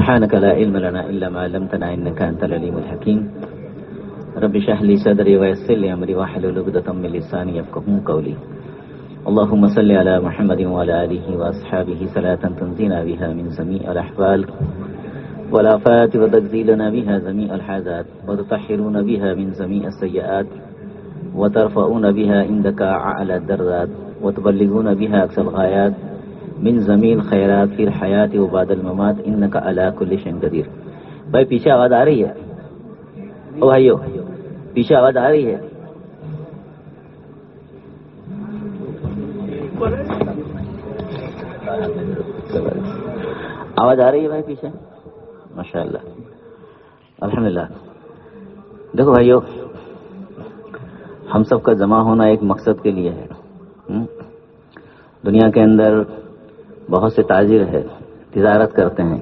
سبحانك لا علم لنا إلا ما علمتنا إنك أنت العليم الحكيم رب اشرح لي صدري ويسر لي أمري واحلل عقدة من لساني يفقهوا قولي اللهم صل على محمد وعلى آله وأصحابه صلاة تنزينا بها من جميع الأحوال والآفات وتجزيلنا بها جميع الحاجات وتطهرون بها من جميع السيئات وترفعون بها عندك أعلى الدرجات وتبلغون بها أقصى الغايات من جميع الخيرات في الحياة وبعد الممات إنك على كل شيء قدير. بھائی پیچھے آواز آ رہی ہے؟ او بھائیو پیچھے آواز آ رہی ہے؟ آواز آ رہی ہے بھائی پیچھے؟ ماشاء اللہ الحمدللہ. دیکھو بھائیو، ہم سب کا جمع ہونا ایک مقصد کے لیے ہے. دنیا کے اندر بہت سے تاجر ہے، تجارت کرتے ہیں،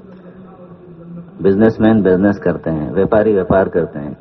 بزنس مین بزنس کرتے ہیں، ویپاری ویپار کرتے ہیں.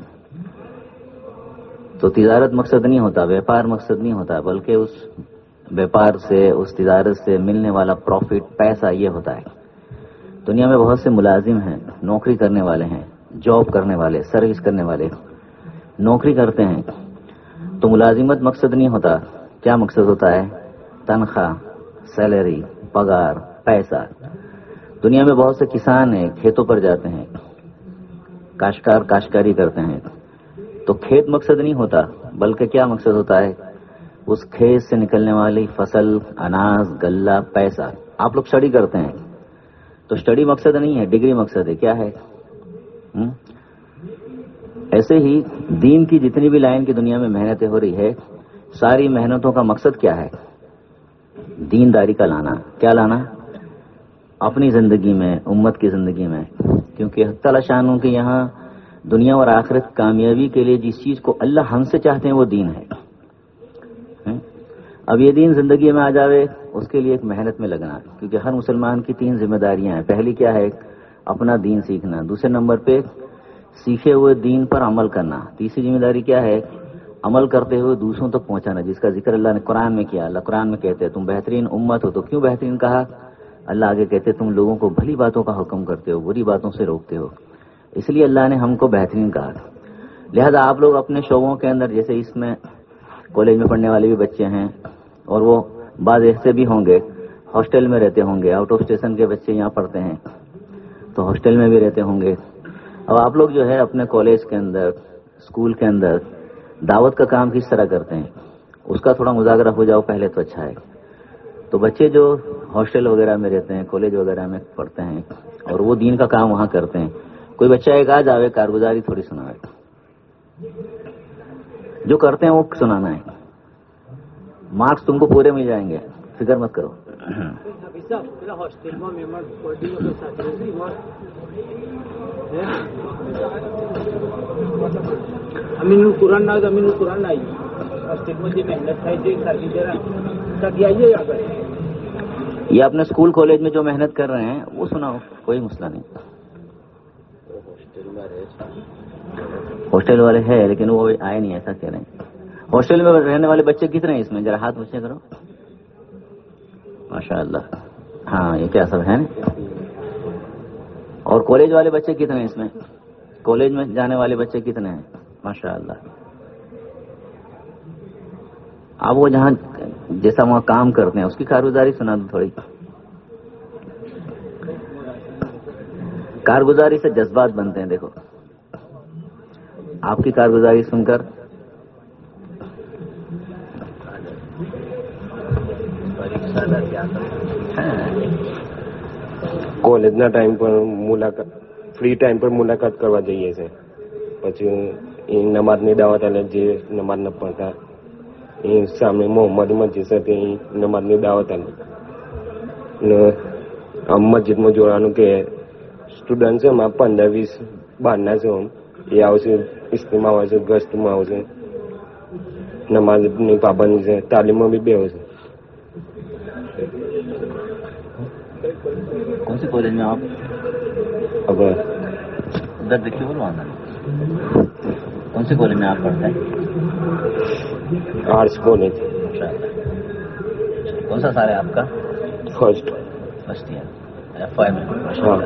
تو تجارت مقصد نہیں ہوتا، ویپار مقصد نہیں ہوتا، بلکہ اس ویپار سے، اس تجارت سے ملنے والا پروفٹ، پیسہ یہ ہوتا ہے. دنیا میں بہت سے ملازم ہیں، نوکری کرنے والے ہیں، جاب کرنے والے، سروس کرنے والے، نوکری کرتے ہیں. تو ملازمت مقصد نہیں ہوتا. کیا مقصد ہوتا ہے؟ تنخواہ، سیلری، پگار، پیسہ. دنیا میں بہت سے کسان ہیں، کھیتوں پر جاتے ہیں، کاشتکار کاشتکاری کرتے ہیں. تو کھیت مقصد نہیں ہوتا، بلکہ کیا مقصد ہوتا ہے؟ اس کھیت سے نکلنے والی فصل، اناج، غلہ، پیسہ. آپ لوگ اسٹڈی کرتے ہیں تو اسٹڈی مقصد نہیں ہے، ڈگری مقصد ہے. کیا ہے؟ ایسے ہی دین کی جتنی بھی لائن کی دنیا میں محنتیں ہو رہی ہے، ساری محنتوں کا مقصد کیا ہے؟ دینداری کا لانا. کیا لانا؟ اپنی زندگی میں، امت کی زندگی میں. کیونکہ حق تعالی شانوں کے یہاں دنیا اور آخرت کامیابی کے لیے جس چیز کو اللہ ہم سے چاہتے ہیں وہ دین ہے. اب یہ دین زندگی میں آ جاوے، اس کے لیے ایک محنت میں لگنا. کیونکہ ہر مسلمان کی 3 ذمہ داریاں ہیں. پہلی کیا ہے؟ اپنا دین سیکھنا. دوسرے نمبر پہ سیکھے ہوئے دین پر عمل کرنا. تیسری ذمہ داری کیا ہے؟ عمل کرتے ہوئے دوسروں تک پہنچانا، جس کا ذکر اللہ نے قرآن میں کیا. اللہ قرآن میں کہتے ہیں تم بہترین امت ہو. تو کیوں بہترین کہا؟ اللہ آگے کہتے تم لوگوں کو بھلی باتوں کا حکم کرتے ہو، بری باتوں سے روکتے ہو. اس لیے اللہ نے ہم کو بہترین کہا. لہذا آپ لوگ اپنے شعبوں کے اندر، جیسے اس میں کالج میں پڑھنے والے بھی بچے ہیں، اور وہ بعض ایسے بھی ہوں گے ہاسٹل میں رہتے ہوں گے، آؤٹ آف اسٹیشن کے بچے یہاں پڑھتے ہیں تو ہاسٹل میں بھی رہتے ہوں گے. اب آپ لوگ جو ہے اپنے کالج کے اندر، اسکول کے اندر دعوت کا کام کس طرح کرتے ہیں، اس کا تھوڑا مذاکرہ ہو جاؤ پہلے تو اچھا ہے. تو بچے جو ہاسٹل وغیرہ میں رہتے ہیں، کالج وغیرہ میں پڑھتے ہیں اور وہ دین کا کام وہاں کرتے ہیں، کوئی بچہ ایک آ جاوے کارگزاری تھوڑی سنائے. جو کرتے ہیں وہ سنانا ہے. مارکس تم کو پورے مل جائیں گے، فکر مت کرو. یہ اپنے اسکول کالج میں جو محنت کر رہے ہیں وہ سناؤ، کوئی مسئلہ نہیں. ہاسٹل والے ہیں لیکن وہ آئے نہیں، ایسا کہہ رہے ہیں. ہاسٹل میں رہنے والے بچے کتنے ہیں اس میں؟ ذرا ہاتھ اونچے کرو. ماشاء اللہ. ہاں یہ کیا سب ہیں. اور کالج والے بچے کتنے ہیں اس میں؟ کالج میں جانے والے بچے کتنے ہیں؟ ماشاء اللہ. آپ وہ جہاں جیسا وہاں کام کرتے ہیں اس کی کارگزاری سنا دو تھوڑی. کارگزاری سے جذبات بنتے ہیں. دیکھو آپ کی کارگزاری سن کر કોલેજના ટાઈમ પર મુલાકાત, ફ્રી ટાઈમ પર મુલાકાત કરવા જઈએ છે. પછી એ નમાઝની દાવત આલે, જે નમાઝ ન પઢતા એ સામે મોહમ્મદ મસ્જિદ છે તે નમાઝની દાવત આલે. ને આમ મસ્જિદમાં જોવાનું કે સ્ટુડન્ટ છે એમાં 15-20 બહારના છે, એ આવશે, ઇસ્તીમાં આવશે, ગસ્તમાં આવશે, નમાઝની પાબંદી છે, તાલીમમાં બી બેહો છે. کون سی کالج میں آپ؟ اب ادھر دیکھیے بولو آنا. کون سی کالج میں آپ پڑھتے ہیں؟ Arts college. کون سا سال ہے آپ کا؟ First year. FY में? हाँ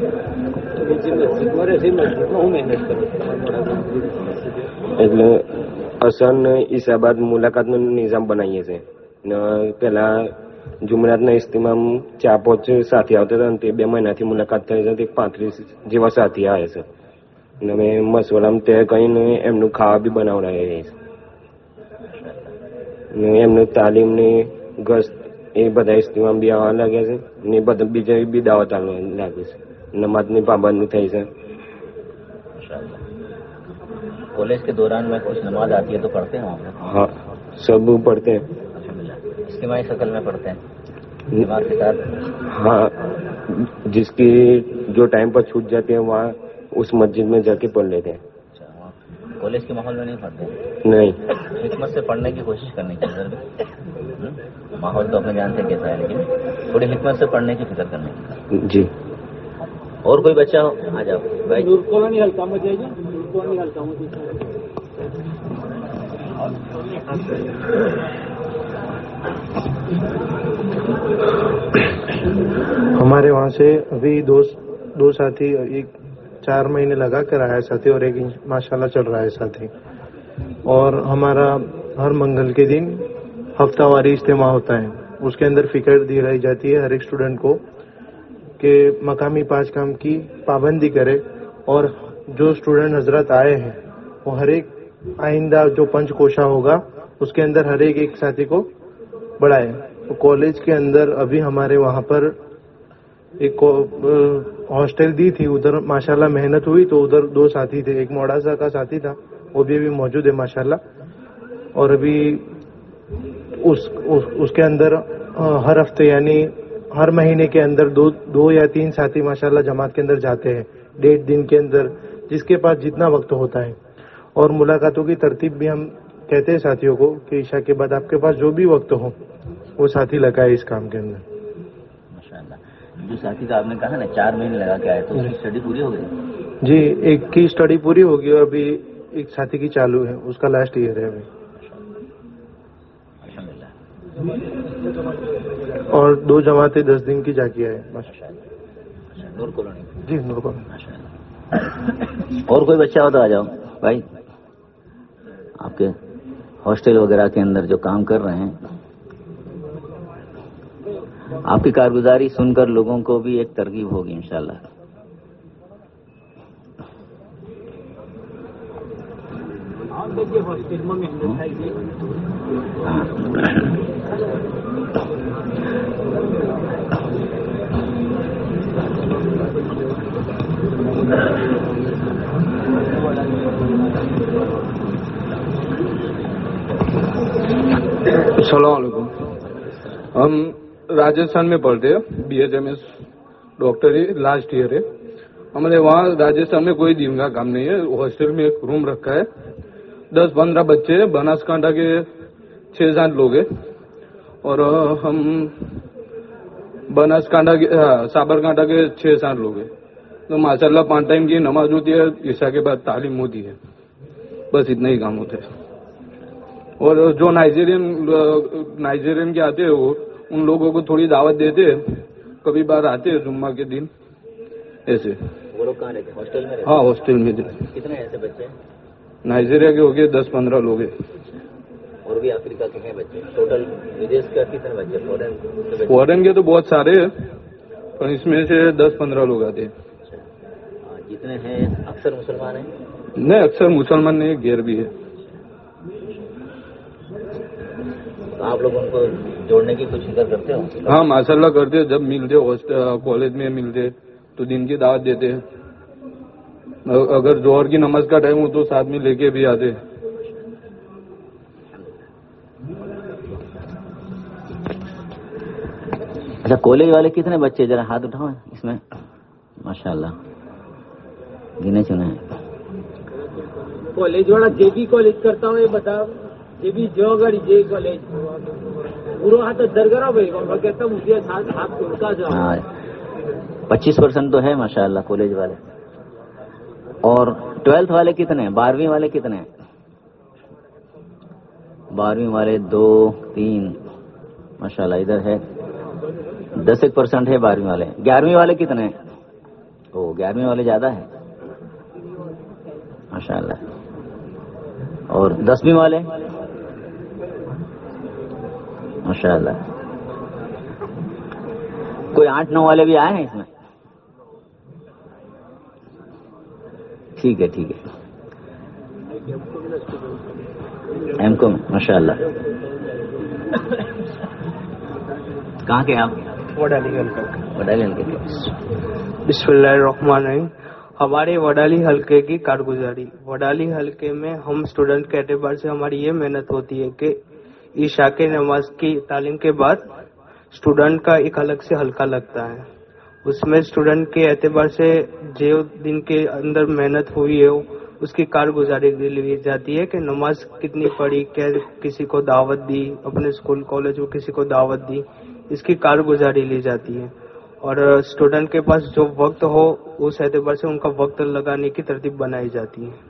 એટલે અસન ઈસાબાદ મુલાકાતનો નિઝામ બનાવીએ છીએ ને પેલા જુમરાતના ઇસ્તીમામ 4-5 સાથી આવતા હતા ને તે 2 મહિનાથી મુલાકાત થઈ છે તે 35 જેવા સાથી આવે છે ને અમે મસવાલામાં તે કહીને એમનું ખાવા બી બનાવડાવીએ છીએ ને એમનું તાલીમની ગસ્ત એ બધા ઇસ્તીમામ બી આવવા લાગ્યા છે ને બધા બીજા બી દાવત આવવા લાગે છે નમાજની પાબંદી થઈ છે. कॉलेज के दौरान में कुछ नमाज आती है तो पढ़ते हैं वहाँ पे? हाँ सब पढ़ते हैं. इज्तिमाई शक्ल में पढ़ते हैं जमात के साथ? हाँ जिसकी जो टाइम पर छूट जाती है वहाँ उस मस्जिद में जाके पढ़ लेते हैं. अच्छा, वहाँ कॉलेज के माहौल में नहीं पढ़ते? नहीं. हिकमत से पढ़ने की कोशिश करनी चाहिए. माहौल तो अपने जानते कैसा है लेकिन थोड़ी हिकमत से पढ़ने की फिक्र करनी चाहिए. जी. और कोई बच्चा हो आ जाओ भाई. नूर कॉलोनी हल्का में जाइए. नूर कॉलोनी हल्का में हमारे वहाँ से अभी दो साथी, एक 4 महीने लगा कर आया साथी और एक माशाल्लाह चल रहा है साथी. और हमारा हर मंगल के दिन हफ्तावारी इज्तिमा होता है. उसके अंदर फिक्र दिलाई जाती है हर एक स्टूडेंट को कि मकामी 5 काम की पाबंदी करे और जो स्टूडेंट हजरत आए हैं वो हर एक आइंदा जो पंचकोशा होगा उसके अंदर हर एक साथी को बढ़ाए. तो कॉलेज के अंदर अभी हमारे वहाँ पर एक हॉस्टल दी थी, उधर माशाल्लाह मेहनत हुई तो उधर 2 साथी थे. एक मोड़ासा का साथी था वो भी अभी मौजूद है माशाल्लाह. और अभी उसके अंदर हर हफ्ते यानी हर महीने के अंदर 2 या 3 साथी माशाल्लाह जमात के अंदर जाते हैं 1.5 दिन के अंदर, जिसके पास जितना वक्त होता है. और मुलाकातों की तरतीब भी हम कहते हैं साथियों को कि ईशा के बाद आपके पास जो भी वक्त हो वो साथी लगाए इस काम के अंदर. माशाल्लाह. जो साथी का आपने कहा ना 4 महीने लगा के आए तो उसकी स्टडी पूरी हो गई? जी, एक की स्टडी पूरी होगी और अभी एक साथी की चालू है, उसका लास्ट ईयर है अभी. और 2 जमातें 10 दिन की जाके आए. नूर कॉलोनी? जी नूर कॉलोनी. और कोई बच्चा हो तो आ जाओ भाई. आपके हॉस्टल वगैरह के अंदर जो काम कर रहे हैं, आपकी कारगुजारी सुनकर लोगों को भी एक तरगीब होगी इंशाल्लाह. अस्सलाम वालेकुम. हम राजस्थान में पढ़ते हैं, BHMS डॉक्टरी लास्ट ईयर है. हमारे वहाँ राजस्थान में कोई दिन का काम नहीं है. हॉस्टल में एक रूम रखा है, 10-15 बच्चे हैं. बनासकांठा के 6-7 लोग हैं और हम बनासकांठा के साबरकांठा के 6-7 लोग हैं. तो माशाल्लाह 5 टाइम की नमाज होती है, ईशा के बाद तालीम होती है. बस इतना ही काम होता है. और जो नाइजेरियन के आते हैं वो उन लोगों को थोड़ी दावत देते हैं, कभी बार आते हैं जुम्मा के दिन ऐसे. वो लोग कहाँ रहते हैं? हॉस्टल में? हाँ हॉस्टल में. कितने ऐसे बच्चे? नाइजीरिया के हो गए 10-15 लोग हैं. और भी अफ्रीका के हैं बच्चे? टोटल विदेश का कितने बच्चे? फॉरेन के तो बहुत सारे हैं पर इसमें से 10-15 लोग आते हैं. जितने हैं अक्सर मुसलमान हैं? नहीं, अक्सर मुसलमान नहीं, गैर भी है. तो आप लोग उनको जोड़ने की कुछ फिक्र करते हो? हाँ माशाल्लाह करते हैं. जब मिलते कॉलेज में मिलते तो दिन की दावत देते हैं. अगर जोहर की नमाज का टाइम हो तो साथ में लेके भी आते हैं. अच्छा, कॉलेज वाले कितने बच्चे जरा हाथ उठाओ इसमें. माशाल्लाह गिने चुने हैं. कॉलेज वाला जे भी कॉलेज करता हूँ ये बता, जे भी जो गाड़ी जे कॉलेज पूरा हाथ दरगरा भाई कहता मुझे हाथ उनका जो 25% तो है माशाल्लाह कॉलेज वाले. और 12th वाले कितने हैं? 12वीं वाले कितने हैं? 12वीं वाले 2-3 माशाल्लाह. इधर है 10% ہے 12ویں والے. 11ویں والے کتنے ہیں؟ 11ویں والے زیادہ ہیں ماشاء اللہ. اور 10ویں والے ماشاء اللہ. کوئی 8-9 والے بھی آئے ہیں اس میں؟ ٹھیک ہے ٹھیک ہے. ایم کو ماشاء اللہ. کہاں کے آپ؟ وڈالی وڈالی حلقے کے. بسم اللہ الرحمن الرحیم. ہمارے وڈالی حلقے کی کارگزاری. وڈالی حلقے میں ہم اسٹوڈنٹ کے اعتبار سے ہماری یہ محنت ہوتی ہے کہ عشاء کے نماز کی تعلیم کے بعد اسٹوڈنٹ کا ایک الگ سے حلقہ لگتا ہے. اس میں اسٹوڈنٹ کے اعتبار سے جو دن کے اندر محنت ہوئی ہے اس کی کارگزاری لی جاتی ہے کہ نماز کتنی پڑھی, کیا کسی کو دعوت دی, اپنے اسکول کالج میں کسی کو دعوت دی, اس کی کارگزاری لی جاتی ہے. اور اسٹوڈنٹ کے پاس جو وقت ہو اس اعتبار سے ان کا وقت لگانے کی ترتیب بنائی جاتی ہے.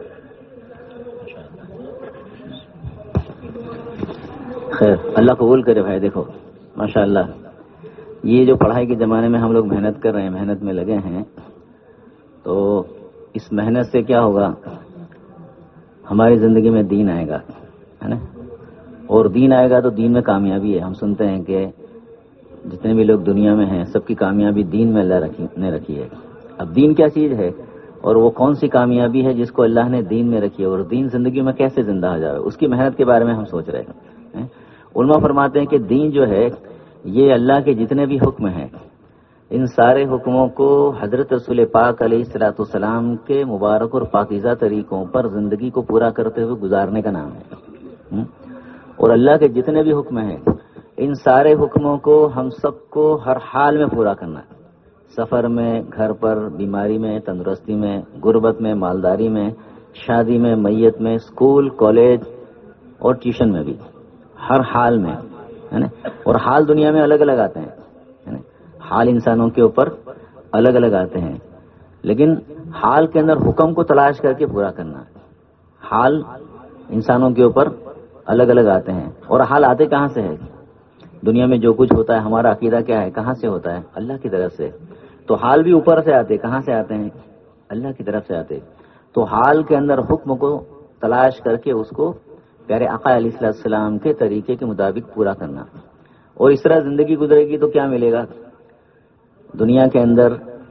خیر اللہ قبول کرے بھائی. دیکھو ماشاء اللہ یہ جو پڑھائی کے زمانے میں ہم لوگ محنت کر رہے ہیں, محنت میں لگے ہیں, تو اس محنت سے کیا ہوگا, ہماری زندگی میں دین آئے گا, ہے نا. اور دین آئے گا تو دین میں کامیابی ہے. ہم سنتے ہیں کہ جتنے بھی لوگ دنیا میں ہیں سب کی کامیابی دین میں اللہ نے رکھی ہے. اب دین کیا چیز ہے اور وہ کون سی کامیابی ہے جس کو اللہ نے دین میں رکھی ہے, اور دین زندگی میں کیسے زندہ ہو جائے, اس کی محنت کے بارے میں ہم سوچ رہے ہیں. علماء فرماتے ہیں کہ دین جو ہے یہ اللہ کے جتنے بھی حکم ہیں ان سارے حکموں کو حضرت رسول پاک علیہ الصلوۃ والسلام کے مبارک اور پاکیزہ طریقوں پر زندگی کو پورا کرتے ہوئے گزارنے کا نام ہے. اور اللہ کے جتنے بھی حکم ہیں ان سارے حکموں کو ہم سب کو ہر حال میں پورا کرنا ہے. سفر میں, گھر پر, بیماری میں, تندرستی میں, غربت میں, مالداری میں, شادی میں, میت میں, اسکول, کالج اور ٹیوشن میں بھی, ہر حال میں, ہے نا. اور حال دنیا میں الگ الگ آتے ہیں, حال انسانوں کے اوپر الگ الگ آتے ہیں, لیکن حال کے اندر حکم کو تلاش کر کے پورا کرنا. حال انسانوں کے اوپر الگ الگ آتے ہیں. اور حال آتے کہاں سے ہے؟ دنیا میں جو کچھ ہوتا ہے ہمارا عقیدہ کیا ہے, کہاں سے ہوتا ہے؟ اللہ کی طرف سے. تو حال بھی اوپر سے آتے, کہاں سے آتے ہیں؟ اللہ کی طرف سے آتے. تو حال کے اندر حکم کو تلاش کر کے اس کو پیارے آقا علیہ السلام کے طریقے کے مطابق پورا کرنا. اور اس طرح زندگی گزرے گی تو کیا ملے گا دنیا کے اندر,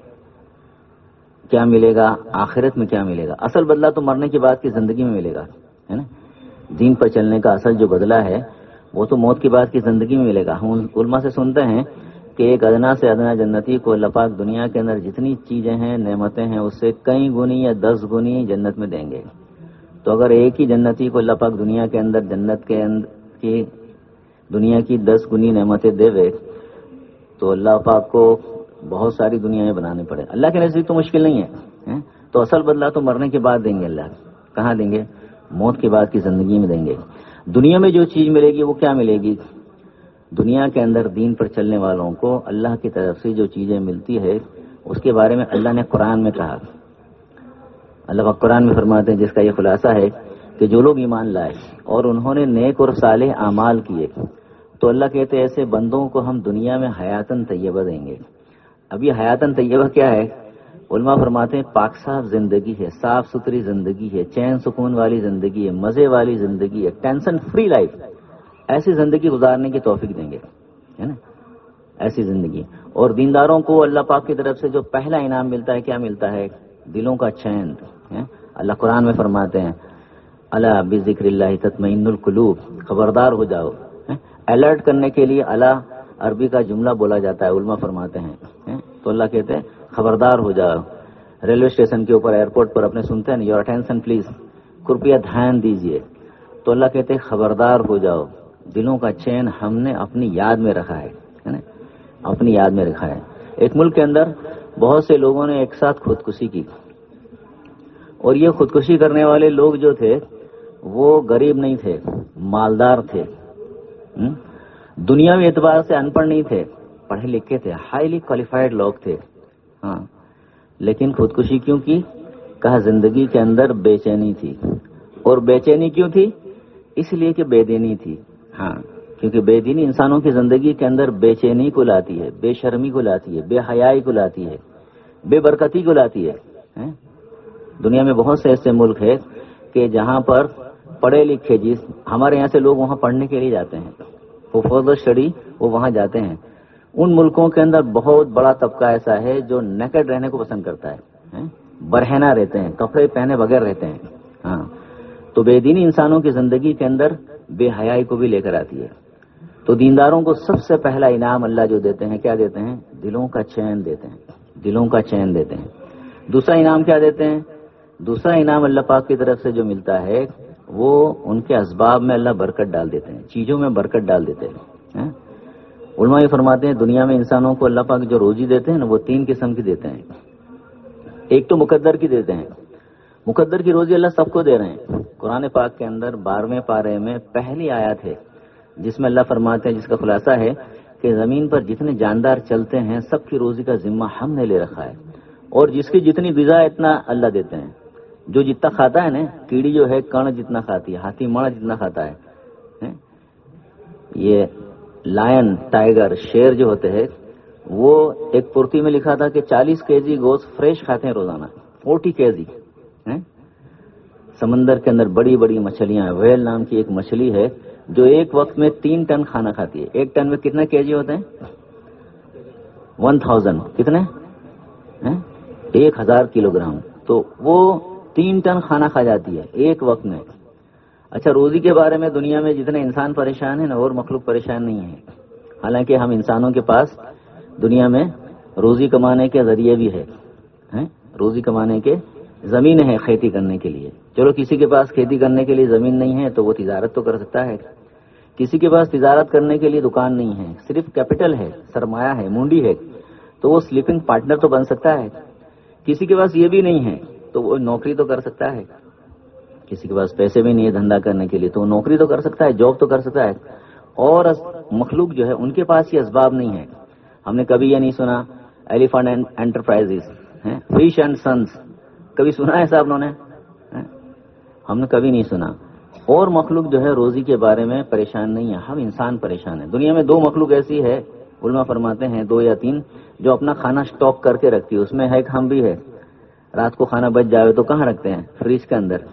کیا ملے گا آخرت میں, کیا ملے گا؟ اصل بدلہ تو مرنے کے بعد کی زندگی میں ملے گا, ہے نا. دین پر چلنے کا اصل جو بدلہ ہے وہ تو موت کے بعد کی زندگی میں ملے گا. ہم علماء سے سنتے ہیں کہ ایک ادنا سے ادنا جنتی کو اللہ پاک دنیا کے اندر جتنی چیزیں ہیں, نعمتیں ہیں, اس سے کئی گنی یا 10 گنی جنت میں دیں گے. تو اگر ایک ہی جنتی کو اللہ پاک دنیا کے اندر جنت کے اندر کی دنیا کی 10 گنی نعمتیں دے وے تو اللہ پاک کو بہت ساری دنیا میں بنانے پڑے. اللہ کے نزدیک تو مشکل نہیں ہے. تو اصل بدلہ تو مرنے کے بعد دیں گے. اللہ کہاں دیں گے؟ موت کے بعد کی زندگی میں دیں گے. دنیا میں جو چیز ملے گی وہ کیا ملے گی؟ دنیا کے اندر دین پر چلنے والوں کو اللہ کی طرف سے جو چیزیں ملتی ہے اس کے بارے میں اللہ نے قرآن میں کہا. اللہ پاک قرآن میں فرماتے ہیں, جس کا یہ خلاصہ ہے کہ جو لوگ ایمان لائے اور انہوں نے نیک اور صالح اعمال کیے تو اللہ کہتے ہیں ایسے بندوں کو ہم دنیا میں حیاتن طیبہ دیں گے. اب یہ حیاتن طیبہ کیا ہے؟ علماء فرماتے ہیں پاک صاف زندگی ہے, صاف ستھری زندگی ہے, چین سکون والی زندگی ہے, مزے والی زندگی ہے, ٹینشن فری لائف. ایسی زندگی گزارنے کی توفیق دیں گے, ہے نا, ایسی زندگی. اور دینداروں کو اللہ پاک کی طرف سے جو پہلا انعام ملتا ہے, کیا ملتا ہے؟ دلوں کا چین. اللہ قرآن میں فرماتے ہیں الا بذکر اللہ تطمئن القلوب, خبردار ہو جاؤ. الرٹ کرنے کے لیے اللہ عربی کا جملہ بولا جاتا ہے, علماء فرماتے ہیں. تو اللہ کہتے ہیں خبردار ہو جاؤ. ریلوے اسٹیشن کے اوپر, ایئرپورٹ پر اپنے سنتے ہیں یور اٹینشن پلیز, کرپیا دھیان دیجئے. تو اللہ کہتے ہیں خبردار ہو جاؤ, دلوں کا چین ہم نے اپنی یاد میں رکھا ہے, اپنی یاد میں رکھا ہے. ایک ملک کے اندر بہت سے لوگوں نے ایک ساتھ خودکشی کی, اور یہ خودکشی کرنے والے لوگ جو تھے وہ غریب نہیں تھے, مالدار تھے, دنیاوی اعتبار سے ان پڑھ نہیں تھے, پڑھے لکھے تھے, ہائیلی کوالیفائڈ لوگ تھے. ہاں, لیکن خودکشی کیوں کی؟ کہا زندگی کے اندر بے چینی تھی. اور بے چینی کیوں تھی؟ اس لیے کہ بے دینی تھی. ہاں, کیونکہ بے دینی انسانوں کی زندگی کے اندر بے چینی کو لاتی ہے، بے شرمی کو لاتی ہے، بے حیائی کو لاتی ہے، بے برکتی کو لاتی ہے۔ دنیا میں بہت سے ایسے ملک ہیں کہ جہاں پر پڑھے لکھے، جس ہمارے یہاں سے لوگ وہاں پڑھنے کے لیے جاتے ہیں، وہ فردر اسٹڈی وہ وہاں جاتے ہیں، ان ملکوں کے اندر بہت بڑا طبقہ ایسا ہے جو نیکڈ رہنے کو پسند کرتا ہے، برہنہ رہتے ہیں، کپڑے پہنے بغیر رہتے ہیں۔ ہاں، تو بے دینی انسانوں کی زندگی کے اندر بے حیائی کو بھی لے کر آتی ہے۔ تو دینداروں کو سب سے پہلا انعام اللہ جو دیتے ہیں، کیا دیتے ہیں؟ دلوں کا چین دیتے ہیں، دلوں کا چین دیتے ہیں۔ دوسرا انعام کیا دیتے ہیں؟ دوسرا انعام اللہ پاک کی طرف سے جو ملتا ہے وہ ان کے اسباب میں اللہ برکت ڈال دیتے ہیں، چیزوں میں برکت ڈال دیتے ہیں۔ علماء یہ فرماتے ہیں دنیا میں انسانوں کو اللہ پاک جو روزی دیتے ہیں نا، وہ 3 قسم کی دیتے ہیں۔ ایک تو مقدر کی دیتے ہیں، مقدر کی روزی اللہ سب کو دے رہے ہیں۔ قرآن پاک کے اندر 12ویں پارے میں پہلی آیت ہے جس میں اللہ فرماتے ہیں، جس کا خلاصہ ہے کہ زمین پر جتنے جاندار چلتے ہیں سب کی روزی کا ذمہ ہم نے لے رکھا ہے، اور جس کی جتنی غذا اتنا اللہ دیتے ہیں۔ جو جتنا کھاتا ہے نا، کیڑی جو ہے کण جتنا کھاتی ہے، ہاتھی مڑ جتنا کھاتا ہے، یہ لائن، ٹائیگر، شیر جو ہوتے ہیں، وہ ایک پورتی میں لکھا تھا کہ 40 kg گوشت فریش کھاتے ہیں روزانہ، 40 kg۔ سمندر کے اندر بڑی بڑی مچھلیاں ہیں، ویل نام کی ایک مچھلی ہے جو ایک وقت میں 3 ٹن کھانا کھاتی ہے۔ 1 ٹن میں کتنے kg ہوتے ہیں؟ 1000 کتنے؟ 1000 کلو گرام۔ تو وہ 3 ٹن کھانا کھا جاتی ہے ایک وقت میں۔ اچھا، روزی کے بارے میں دنیا میں جتنے انسان پریشان ہیں نا، اور مخلوق پریشان نہیں ہے، حالانکہ ہم انسانوں کے پاس دنیا میں روزی کمانے کے ذریعے بھی ہے، روزی کمانے کے زمین ہے کھیتی کرنے کے لیے۔ چلو کسی کے پاس کھیتی کرنے کے لیے زمین نہیں ہے تو وہ تجارت تو کر سکتا ہے، کسی کے پاس تجارت کرنے کے لیے دکان نہیں ہے، صرف کیپٹل ہے، سرمایہ ہے، مونڈی ہے، تو وہ سلیپنگ پارٹنر تو بن سکتا ہے۔ کسی کے پاس یہ بھی نہیں ہے تو وہ نوکری تو کر سکتا ہے، کسی کے پاس پیسے بھی نہیں ہے دھندا کرنے کے لیے تو وہ نوکری تو کر سکتا ہے، جاب تو کر سکتا ہے۔ اور مخلوق جو ہے ان کے پاس یہ اسباب نہیں ہے۔ ہم نے کبھی یہ نہیں سنا Elephant Enterprises, Fish and Sons, کبھی سنا ہے صاحب انہوں نے؟ ہم نے کبھی نہیں سنا۔ اور مخلوق جو ہے روزی کے بارے میں پریشان نہیں ہے، ہم انسان پریشان ہیں۔ دنیا میں 2 مخلوق ایسی ہے، علماء فرماتے ہیں 2 یا 3، جو اپنا کھانا سٹاک کر کے رکھتی ہے، اس میں ہے ایک ہم بھی ہے۔ رات کو کھانا بچ جائے تو کہاں رکھتے ہیں؟ فریج کے اندر۔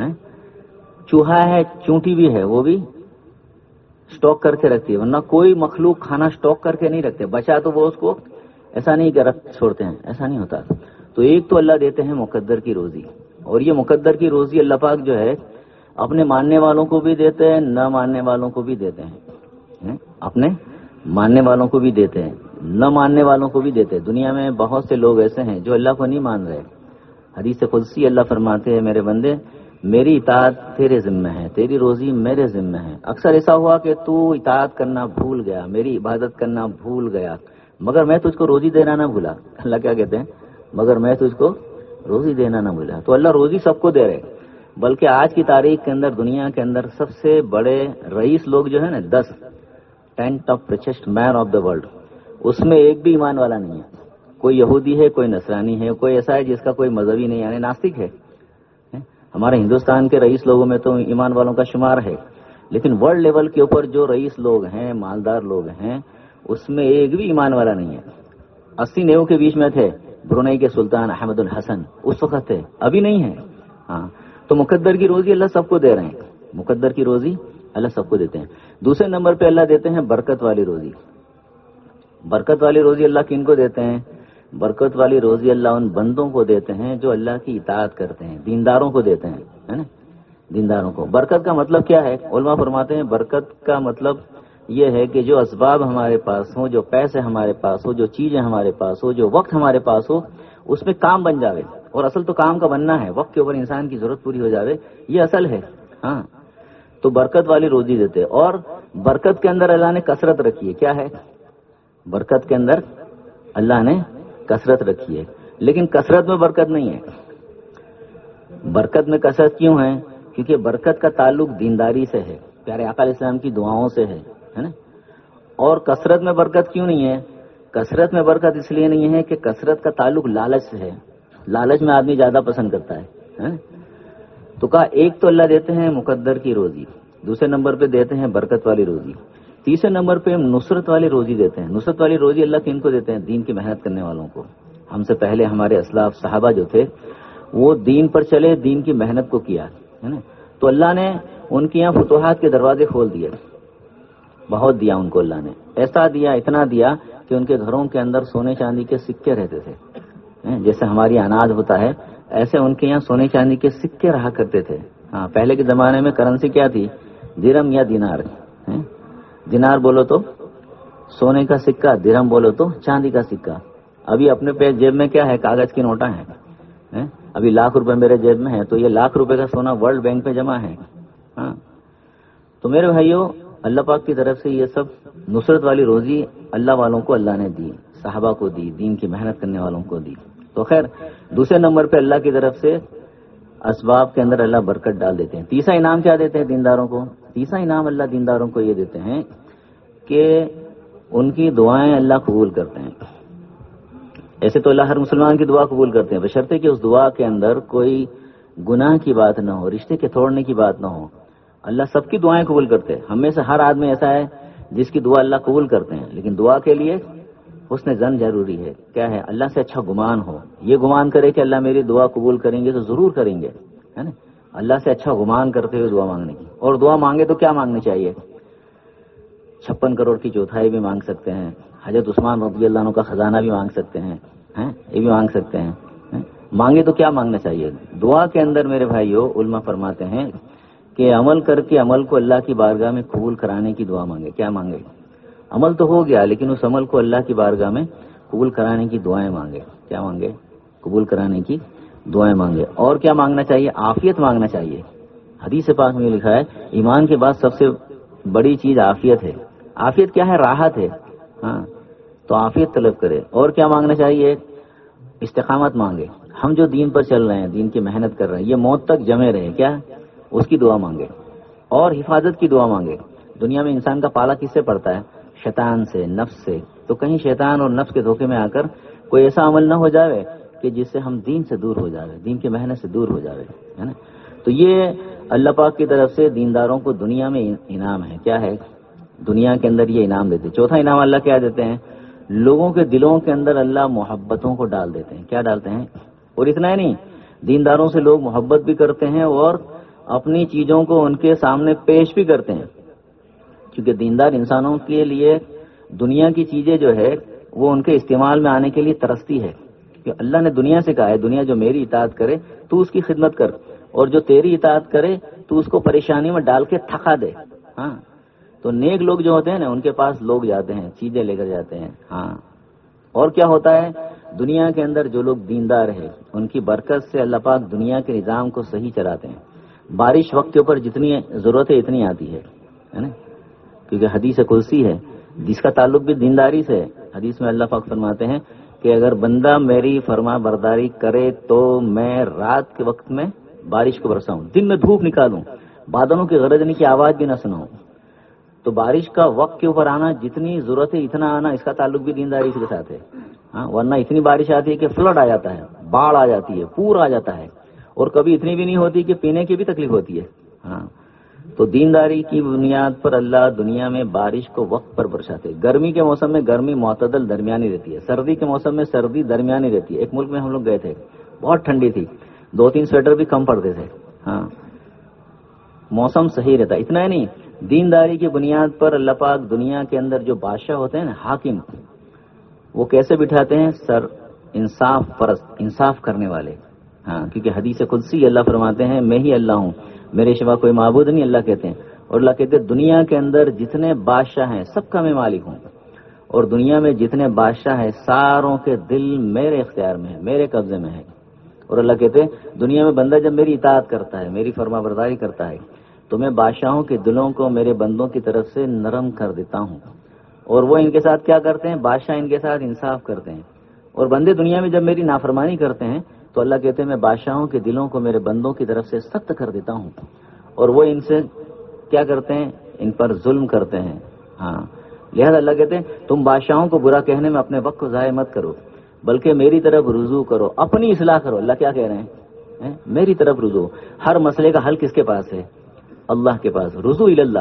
چوہا ہے، چونٹی بھی ہے، وہ بھی سٹاک کر کے رکھتی ہے، ورنہ کوئی مخلوق کھانا سٹاک کر کے نہیں رکھتے، بچا تو وہ اس کو ایسا نہیں کہ رکھ چھوڑتے ہیں، ایسا نہیں ہوتا۔ تو ایک تو اللہ دیتے ہیں مقدر کی روزی، اور یہ مقدر کی روزی اللہ پاک جو ہے اپنے ماننے والوں کو بھی دیتے ہیں، نہ ماننے والوں کو بھی دیتے ہیں، اپنے ماننے والوں کو بھی دیتے ہیں، نہ ماننے والوں کو بھی دیتے ہیں۔ دنیا میں بہت سے لوگ ایسے ہیں جو اللہ کو نہیں مان رہے۔ حدیث قدسی اللہ فرماتے ہیں، میرے بندے میری اطاعت تیرے ذمہ ہے، تیری روزی میرے ذمہ ہے۔ اکثر ایسا ہوا کہ تو اطاعت کرنا بھول گیا، میری عبادت کرنا بھول گیا، مگر میں تجھ کو روزی دینا نہ بھولا۔ اللہ کیا کہتے ہیں؟ مگر میں تجھ کو روزی دینا نہ بھولا۔ تو اللہ روزی سب کو دے رہے، بلکہ آج کی تاریخ کے اندر دنیا کے اندر سب سے بڑے رئیس لوگ جو ہے نا، 10 top richest men of the world, اس میں ایک بھی ایمان والا نہیں ہے۔ کوئی یہودی ہے، کوئی نصرانی ہے، کوئی ایسا ہے جس کا کوئی مذہبی نہیں، یعنی ناستک ہے۔ ہمارے ہندوستان کے رئیس لوگوں میں تو ایمان والوں کا شمار ہے، لیکن ورلڈ لیول کے اوپر جو رئیس لوگ ہیں، مالدار لوگ ہیں، اس میں ایک بھی ایمان والا نہیں ہے۔ 80-90 کے بیچ میں تھے برونائی کے سلطان احمد الحسن، اس وقت تھے، ابھی نہیں ہے۔ ہاں، تو مقدر کی روزی اللہ سب کو دے رہے ہیں، مقدر کی روزی اللہ سب کو دیتے ہیں۔ دوسرے نمبر پہ اللہ دیتے ہیں برکت والی روزی۔ برکت والی روزی اللہ کن کو دیتے ہیں؟ برکت والی روزی اللہ ان بندوں کو دیتے ہیں جو اللہ کی اطاعت کرتے ہیں، دینداروں کو دیتے ہیں، ہے نا، دینداروں کو۔ برکت کا مطلب کیا ہے؟ علماء فرماتے ہیں برکت کا مطلب یہ ہے کہ جو اسباب ہمارے پاس ہوں، جو پیسے ہمارے پاس ہو، جو چیزیں ہمارے پاس ہو، جو وقت ہمارے پاس ہو، اس میں کام بن جاوے۔ اور اصل تو کام کا بننا ہے، وقت کے اوپر انسان کی ضرورت پوری ہو جاوے، یہ اصل ہے۔ ہاں، تو برکت والی روزی دیتے۔ اور برکت کے اندر اللہ نے کثرت رکھی ہے۔ کیا ہے؟ برکت کے اندر اللہ نے کثرت رکھی ہے، لیکن کثرت میں برکت نہیں ہے۔ برکت میں کثرت کیوں ہے؟ کیونکہ برکت کا تعلق دینداری سے ہے، پیارے آقا علیہ السلام کی دعاؤں سے ہے نا۔ اور کثرت میں برکت کیوں نہیں ہے؟ کثرت میں برکت اس لیے نہیں ہے کہ کثرت کا تعلق لالچ سے ہے، لالچ میں آدمی زیادہ پسند کرتا ہے۔ تو کہا ایک تو اللہ دیتے ہیں مقدر کی روزی، دوسرے نمبر پہ دیتے ہیں برکت والی روزی، تیسرے نمبر پہ ہم نصرت والی روزی دیتے ہیں. نصرت والی روزی اللہ کن کو دیتے ہیں؟ دین کی محنت کرنے والوں کو. ہم سے پہلے ہمارے اسلاف صحابہ جو تھے وہ دین پر چلے, دین کی محنت کو کیا ہے نا, تو اللہ نے ان کے یہاں فتوحات کے دروازے کھول دیے. بہت دیا ان کو اللہ نے, ایسا دیا, اتنا دیا کہ ان کے گھروں کے اندر سونے چاندی کے سکے رہتے تھے. جیسے ہماری اناج ہوتا ہے ایسے ان کے یہاں سونے چاندی کے سکے رہا کرتے تھے. ہاں, پہلے کے زمانے میں کرنسی کیا تھی؟ درہم یا دینار. دینار بولو تو سونے کا سکہ, درہم بولو تو چاندی کا سکہ. ابھی اپنے پہ جیب میں کیا ہے؟ کاغذ کی نوٹاں ہیں. ابھی لاکھ روپے میرے جیب میں ہے تو یہ لاکھ روپے کا سونا ورلڈ بینک پہ جمع ہے. ہاں, تو میرے بھائیوں اللہ پاک کی طرف سے یہ سب نصرت والی روزی اللہ والوں کو اللہ نے دی, صحابہ کو دی, دین کی محنت کرنے والوں کو دی. تو خیر دوسرے نمبر پہ اللہ کی طرف سے اسباب کے اندر اللہ برکت ڈال دیتے ہیں. تیسرا انعام کیا دیتے ہیں دینداروں کو؟ تیسرا انعام اللہ دینداروں کو یہ دیتے ہیں کہ ان کی دعائیں اللہ قبول کرتے ہیں. ایسے تو اللہ ہر مسلمان کی دعا قبول کرتے ہیں بشرطے کہ اس دعا کے اندر کوئی گناہ کی بات نہ ہو, رشتے کے توڑنے کی بات نہ ہو. اللہ سب کی دعائیں قبول کرتے ہیں. ہم میں سے ہر آدمی ایسا ہے جس کی دعا اللہ قبول کرتے ہیں, لیکن دعا کے لیے حسن ظن ضروری ہے. کیا ہے؟ اللہ سے اچھا گمان ہو. یہ گمان کرے کہ اللہ میری دعا قبول کریں گے تو ضرور کریں گے, ہے نا. اللہ سے اچھا گمان کرتے ہوئے دعا مانگنے کی. اور دعا مانگے تو کیا مانگنی چاہیے؟ 56 کروڑ کی چوتھائی بھی مانگ سکتے ہیں, حضرت عثمان رضی اللہ عنہ کا خزانہ بھی مانگ سکتے ہیں, یہ بھی مانگ سکتے ہیں. مانگے تو کیا مانگنا چاہیے؟ دعا کے اندر میرے بھائیوں علماء فرماتے ہیں کہ عمل کر کے عمل کو اللہ کی بارگاہ میں قبول کرانے کی دعا مانگے. کیا مانگے؟ عمل تو ہو گیا لیکن اس عمل کو اللہ کی بارگاہ میں قبول کرانے کی دعائیں مانگے. کیا مانگے؟ قبول کرانے کی دعائیں مانگے. اور کیا مانگنا چاہیے؟ عافیت مانگنا چاہیے. حدیث پاک میں لکھا ہے ایمان کے بعد سب سے بڑی چیز عافیت ہے. عافیت کیا ہے؟ راحت ہے. ہاں, تو عافیت طلب کرے. اور کیا مانگنا چاہیے؟ استقامت مانگے. ہم جو دین پر چل رہے ہیں, دین کی محنت کر رہے ہیں, یہ موت تک جمے رہے. کیا؟ اس کی دعا مانگے. اور حفاظت کی دعا مانگے. دنیا میں انسان کا پالا کس سے پڑتا ہے؟ شیطان سے, نفس سے. تو کہیں شیطان اور نفس کے دھوکے میں آ کر کوئی ایسا عمل نہ ہو جاوے کہ جس سے ہم دین سے دور ہو جاوے, دین کی محنت سے دور ہو جاوے, ہے نا. تو یہ اللہ پاک کی طرف سے دینداروں کو دنیا میں انعام ہے. کیا ہے؟ دنیا کے اندر یہ انعام دیتے. چوتھا انعام اللہ کیا دیتے ہیں؟ لوگوں کے دلوں کے اندر اللہ محبتوں کو ڈال دیتے ہیں. کیا ڈالتے ہیں؟ اور اتنا ہی نہیں, دینداروں سے لوگ محبت بھی کرتے ہیں اور اپنی چیزوں کو ان کے سامنے پیش بھی کرتے ہیں. کیونکہ دیندار انسانوں کے لیے دنیا کی چیزیں جو ہے وہ ان کے استعمال میں آنے کے لیے ترستی ہے. کہ اللہ نے دنیا سے کہا ہے دنیا جو میری اطاعت کرے تو اس کی خدمت کر, اور جو تیری اطاعت کرے تو اس کو پریشانی میں ڈال کے تھکا دے. ہاں, تو نیک لوگ جو ہوتے ہیں نا ان کے پاس لوگ جاتے ہیں, چیزیں لے کر جاتے ہیں. ہاں, اور کیا ہوتا ہے دنیا کے اندر جو لوگ دیندار ہیں ان کی برکت سے اللہ پاک دنیا کے نظام کو صحیح چلاتے ہیں. بارش وقت کے اوپر جتنی ضرورت ہے اتنی آتی ہے نا, کیونکہ حدیث قدسی ہے جس کا تعلق بھی دینداری سے ہے. حدیث میں اللہ پاک فرماتے ہیں کہ اگر بندہ میری فرما برداری کرے تو میں رات کے وقت میں بارش کو برساؤں, دن میں دھوپ نکالوں, بادلوں کی گرجنے کی آواز بھی نہ سناؤں. تو بارش کا وقت کے اوپر آنا جتنی ضرورت ہے اتنا آنا, اس کا تعلق بھی دینداری کے ساتھ ہے. ہاں, ورنہ اتنی بارش آتی ہے کہ فلڈ آ جاتا ہے, باڑھ آ جاتی ہے, پور آ جاتا ہے, اور کبھی اتنی بھی نہیں ہوتی کہ پینے کی بھی تکلیف ہوتی ہے. ہاں, تو دینداری کی بنیاد پر اللہ دنیا میں بارش کو وقت پر برساتے. گرمی کے موسم میں گرمی معتدل درمیانی رہتی ہے, سردی کے موسم میں سردی درمیانی رہتی ہے. ایک ملک میں ہم لوگ گئے تھے, بہت ٹھنڈی تھی, 2-3 سویٹر بھی کم پڑتے تھے. ہاں, موسم صحیح رہتا. اتنا ہی نہیں, دینداری کی بنیاد پر اللہ پاک دنیا کے اندر جو بادشاہ ہوتے ہیں نا, حاکم, وہ کیسے بٹھاتے ہیں؟ سر انصاف پرست, انصاف کرنے والے. ہاں, کیونکہ حدیث قدسی اللہ فرماتے ہیں میں ہی اللہ ہوں, میرے سوا کوئی معبود نہیں, اللہ کہتے ہیں. اور اللہ کہتے ہیں دنیا کے اندر جتنے بادشاہ ہیں سب کا میں مالک ہوں, اور دنیا میں جتنے بادشاہ ہیں ساروں کے دل میرے اختیار میں ہے, میرے قبضے میں ہے. اور اللہ کہتے ہیں دنیا میں بندہ جب میری اطاعت کرتا ہے, میری فرما برداری کرتا ہے, تو میں بادشاہوں کے دلوں کو میرے بندوں کی طرف سے نرم کر دیتا ہوں, اور وہ ان کے ساتھ کیا کرتے ہیں؟ بادشاہ ان کے ساتھ انصاف کرتے ہیں. اور بندے دنیا میں جب میری نافرمانی کرتے ہیں تو اللہ کہتے ہیں میں بادشاہوں کے دلوں کو میرے بندوں کی طرف سے سخت کر دیتا ہوں, اور وہ ان سے کیا کرتے ہیں؟ ان پر ظلم کرتے ہیں. ہاں, لہذا اللہ کہتے ہیں تم بادشاہوں کو برا کہنے میں اپنے وقت کو ضائع مت کرو, بلکہ میری طرف رجوع کرو, اپنی اصلاح کرو. اللہ کیا کہہ رہے ہیں؟ میری طرف رجوع. ہر مسئلے کا حل کس کے پاس ہے؟ اللہ کے پاس. رجوع اللہ, کہ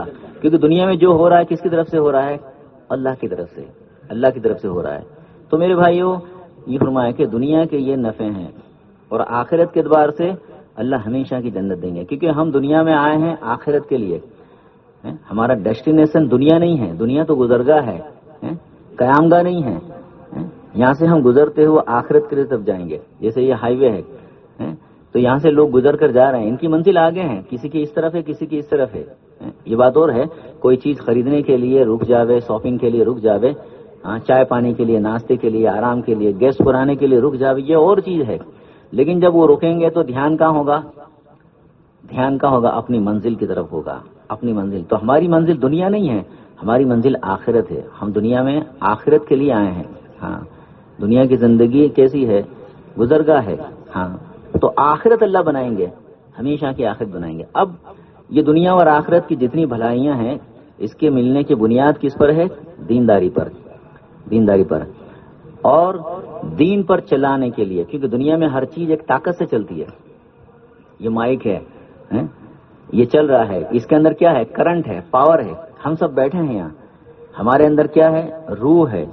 کیونکہ دنیا میں جو ہو رہا ہے کس کی طرف سے ہو رہا ہے؟ اللہ کی طرف سے، اللہ کی طرف سے ہو رہا ہے. تو میرے بھائیوں یہ فرمایا کہ دنیا کے یہ نفع ہیں اور آخرت کے اعتبار سے اللہ ہمیشہ کی جنت دیں گے، کیونکہ ہم دنیا میں آئے ہیں آخرت کے لیے. ہمارا ڈیسٹینیشن دنیا نہیں ہے، دنیا تو گزرگاہ ہے، قیام گاہ نہیں ہے. یہاں سے ہم گزرتے ہوئے آخرت کے لیے تب جائیں گے. جیسے یہ ہائی وے ہے تو یہاں سے لوگ گزر کر جا رہے ہیں، ان کی منزل آگے ہیں، کسی کی اس طرف ہے کسی کی اس طرف ہے. یہ بات اور ہے کوئی چیز خریدنے کے لیے رک جاوے، شاپنگ کے لیے رک جاوے، چائے پانی کے لیے، ناشتے کے لیے، آرام کے لیے، گیس پرانے کے لیے رک جاوے، یہ اور چیز ہے. لیکن جب وہ رکیں گے تو دھیان کہاں ہوگا؟ دھیان کہاں ہوگا؟ اپنی منزل کی طرف ہوگا، اپنی منزل. تو ہماری منزل دنیا نہیں ہے، ہماری منزل آخرت ہے. ہم دنیا میں آخرت کے لیے آئے ہیں. ہاں دنیا کی زندگی کیسی ہے؟ گزرگاہ ہے. ہاں تو آخرت اللہ بنائیں گے، ہمیشہ کی آخرت بنائیں گے. اب یہ دنیا اور آخرت کی جتنی بھلائیاں ہیں اس کے ملنے کی بنیاد کس پر ہے؟ دینداری پر، دینداری پر اور دین پر چلانے کے لیے. کیونکہ دنیا میں ہر چیز ایک طاقت سے چلتی ہے. یہ مائک ہے، یہ چل رہا ہے، اس کے اندر کیا ہے؟ کرنٹ ہے، پاور ہے. ہم سب بیٹھے ہیں یہاں، ہمارے اندر کیا ہے؟ روح ہے.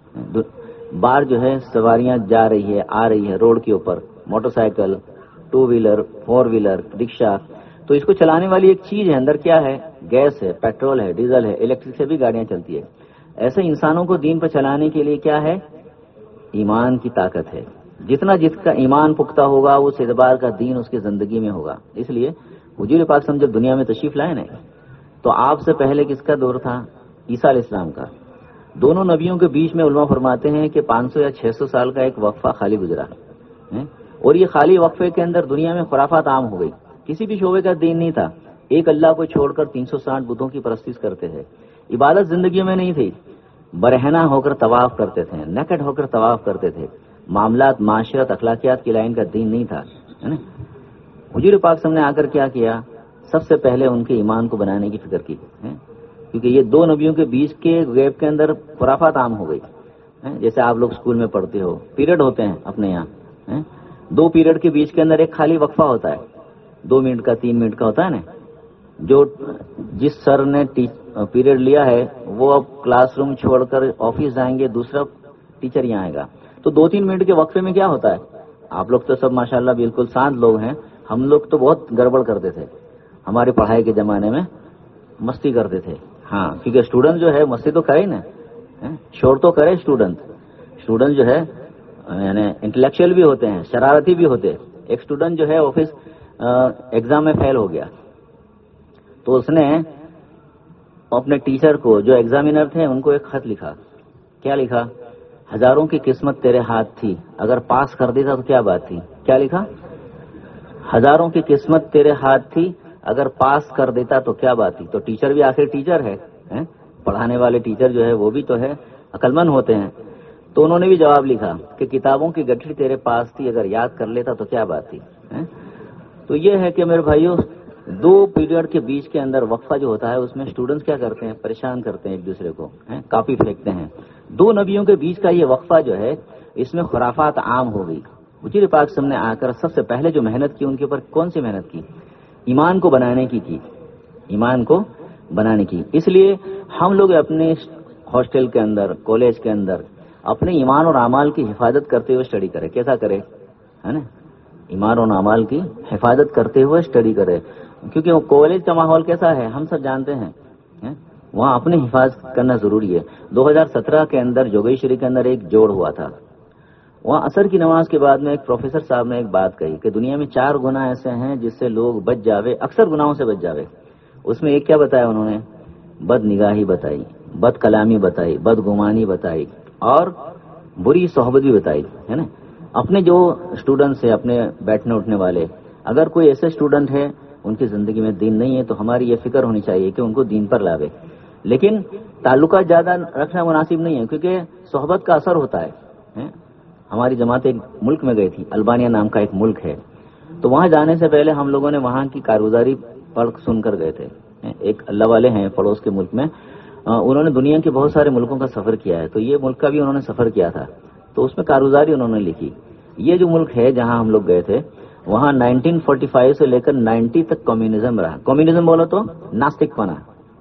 باہر جو ہے سواریاں جا رہی ہے، آ رہی ہے روڈ کے اوپر، motorcycle, 2 wheeler, 4 wheeler, rickshaw. تو اس کو چلانے والی ایک چیز ہے، اندر کیا ہے؟ گیس ہے، پیٹرول ہے، ڈیزل ہے، الیکٹرک سے بھی گاڑیاں چلتی ہے. ایسے انسانوں کو دین پر چلانے کے لیے کیا ہے؟ ایمان کی طاقت ہے. جتنا جس کا ایمان پختہ ہوگا اس اعتبار کا دین اس کی زندگی میں ہوگا. اس لیے حضور پاک صلی جب دنیا میں تشریف لائے نا تو آپ سے پہلے کس کا دور تھا؟ عیسیٰ علیہ السلام کا. دونوں نبیوں کے بیچ میں علماء فرماتے ہیں کہ 500 یا 600 سال کا ایک وقفہ خالی گزرا اور یہ خالی وقفے کے اندر دنیا میں خرافات عام ہو گئی. کسی بھی شعبے کا دین نہیں تھا. ایک اللہ کو چھوڑ کر 360 بتوں کی پرستش کرتے تھے. عبادت زندگی میں نہیں تھی. برہنہ ہو کر طواف کرتے تھے، نیکڈ ہو کر طواف کرتے تھے. معاملات، معاشرت، اخلاقیات کی لائن کا دین نہیں تھا. حضور پاک صلی اللہ علیہ وسلم نے آ کر کیا کیا؟ سب سے پہلے ان کے ایمان کو بنانے کی فکر کی. کیونکہ یہ دو نبیوں کے بیچ کے گیپ کے اندر خرافات عام ہو گئی. جیسے آپ لوگ اسکول میں پڑھتے ہو، پیریڈ ہوتے ہیں اپنے یہاں، 2 پیریڈ کے بیچ کے اندر ایک خالی وقفہ ہوتا ہے، 2 منٹ کا، 3 منٹ کا ہوتا ہے نا. جو جس سر نے پیریڈ لیا ہے وہ اب کلاس روم چھوڑ کر آفس جائیں گے، دوسرا ٹیچر یہاں آئے گا. تو 2-3 منٹ کے وقفے میں کیا ہوتا ہے؟ آپ لوگ تو سب ماشاءاللہ بالکل شانت لوگ ہیں، ہم لوگ تو بہت گڑبڑ کرتے تھے. ہماری پڑھائی کے زمانے میں مستی کرتے تھے. ہاں کیونکہ اسٹوڈنٹ جو ہے مستی تو کرے نا، شور تو کرے. اسٹوڈنٹ جو ہے یعنی انٹلیکچوئل بھی ہوتے ہیں، شرارتی بھی ہوتے. ایک اسٹوڈنٹ جو ہے آفس ایگزام میں فیل ہو گیا تو اس نے اپنے ٹیچر کو، جو ایگزامینر تھے، ان کو ایک خط لکھا. کیا لکھا؟ ہزاروں کی قسمت تیرے ہاتھ تھی، اگر پاس کر دیتا تو کیا بات تھی. کیا لکھا؟ ہزاروں کی قسمت تیرے ہاتھ تھی، اگر پاس کر دیتا تو کیا بات تھی. تو ٹیچر بھی آخر ٹیچر ہے، پڑھانے والے ٹیچر جو ہے وہ بھی تو ہے، عقلمند ہوتے ہیں. تو انہوں نے بھی جواب لکھا کہ کتابوں کی گٹھڑی تیرے پاس تھی، اگر یاد کر لیتا تو کیا بات تھی. تو یہ ہے کہ میرے بھائیوں 2 پیریڈ کے بیچ کے اندر وقفہ جو ہوتا ہے اس میں اسٹوڈنٹس کیا کرتے ہیں؟ پریشان کرتے ہیں ایک دوسرے کو، کاپی پھینکتے ہیں. 2 نبیوں کے بیچ کا یہ وقفہ جو ہے اس میں خرافات عام ہو گئی. حضور پاک صلی اللہ علیہ وسلم نے آ کر سب سے پہلے جو محنت کی ان کے اوپر کون سی محنت کی؟ ایمان کو بنانے کی، ایمان کو بنانے کی. اس لیے ہم لوگ اپنے ہاسٹل کے اندر، کالج کے اندر اپنے ایمان اور اعمال کی حفاظت کرتے ہوئے اسٹڈی کرے. کیسا کرے؟ ہے نا، ایمان اور اعمال کی حفاظت کرتے ہوئے اسٹڈی کرے. کیونکہ وہ کالج کا ماحول کیسا ہے ہم سب جانتے ہیں، وہاں اپنی حفاظت کرنا ضروری ہے. 2017 کے اندر جوگیشوری کے اندر ایک جوڑ ہوا تھا. وہاں عصر کی نماز کے بعد میں ایک پروفیسر صاحب نے ایک بات کہی کہ دنیا میں 4 گناہ ایسے ہیں جس سے لوگ بچ جاوے، اکثر گناہوں سے بچ جاوے. اس میں ایک کیا بتایا انہوں نے؟ بد نگاہی بتائی، بد کلامی بتائی، بد گمانی بتائی اور بری صحبت بھی بتائی، ہے نا. اپنے جو اسٹوڈنٹس ہیں، اپنے بیٹھنے اٹھنے والے، اگر کوئی ایسے اسٹوڈنٹ ہے ان کی زندگی میں دین نہیں ہے تو ہماری یہ فکر ہونی چاہیے کہ ان کو دین پر لاوے. لیکن تعلقات زیادہ رکھنا مناسب نہیں ہے کیونکہ صحبت کا اثر ہوتا ہے. ہماری جماعت ایک ملک میں گئی تھی، البانیہ نام کا ایک ملک ہے. تو وہاں جانے سے پہلے ہم لوگوں نے وہاں کی کارگزاری پڑھ سن کر گئے تھے. ایک اللہ والے ہیں پڑوس کے ملک میں، انہوں نے دنیا کے بہت سارے ملکوں کا سفر کیا ہے. تو یہ ملک کا بھی انہوں نے سفر کیا تھا تو اس میں کارگزاری انہوں نے لکھی. یہ جو ملک ہے جہاں ہم لوگ گئے تھے وہاں 1945 سے لے کر 90 تک کمیونزم رہا. کمیونزم بولو تو ناستک پنا،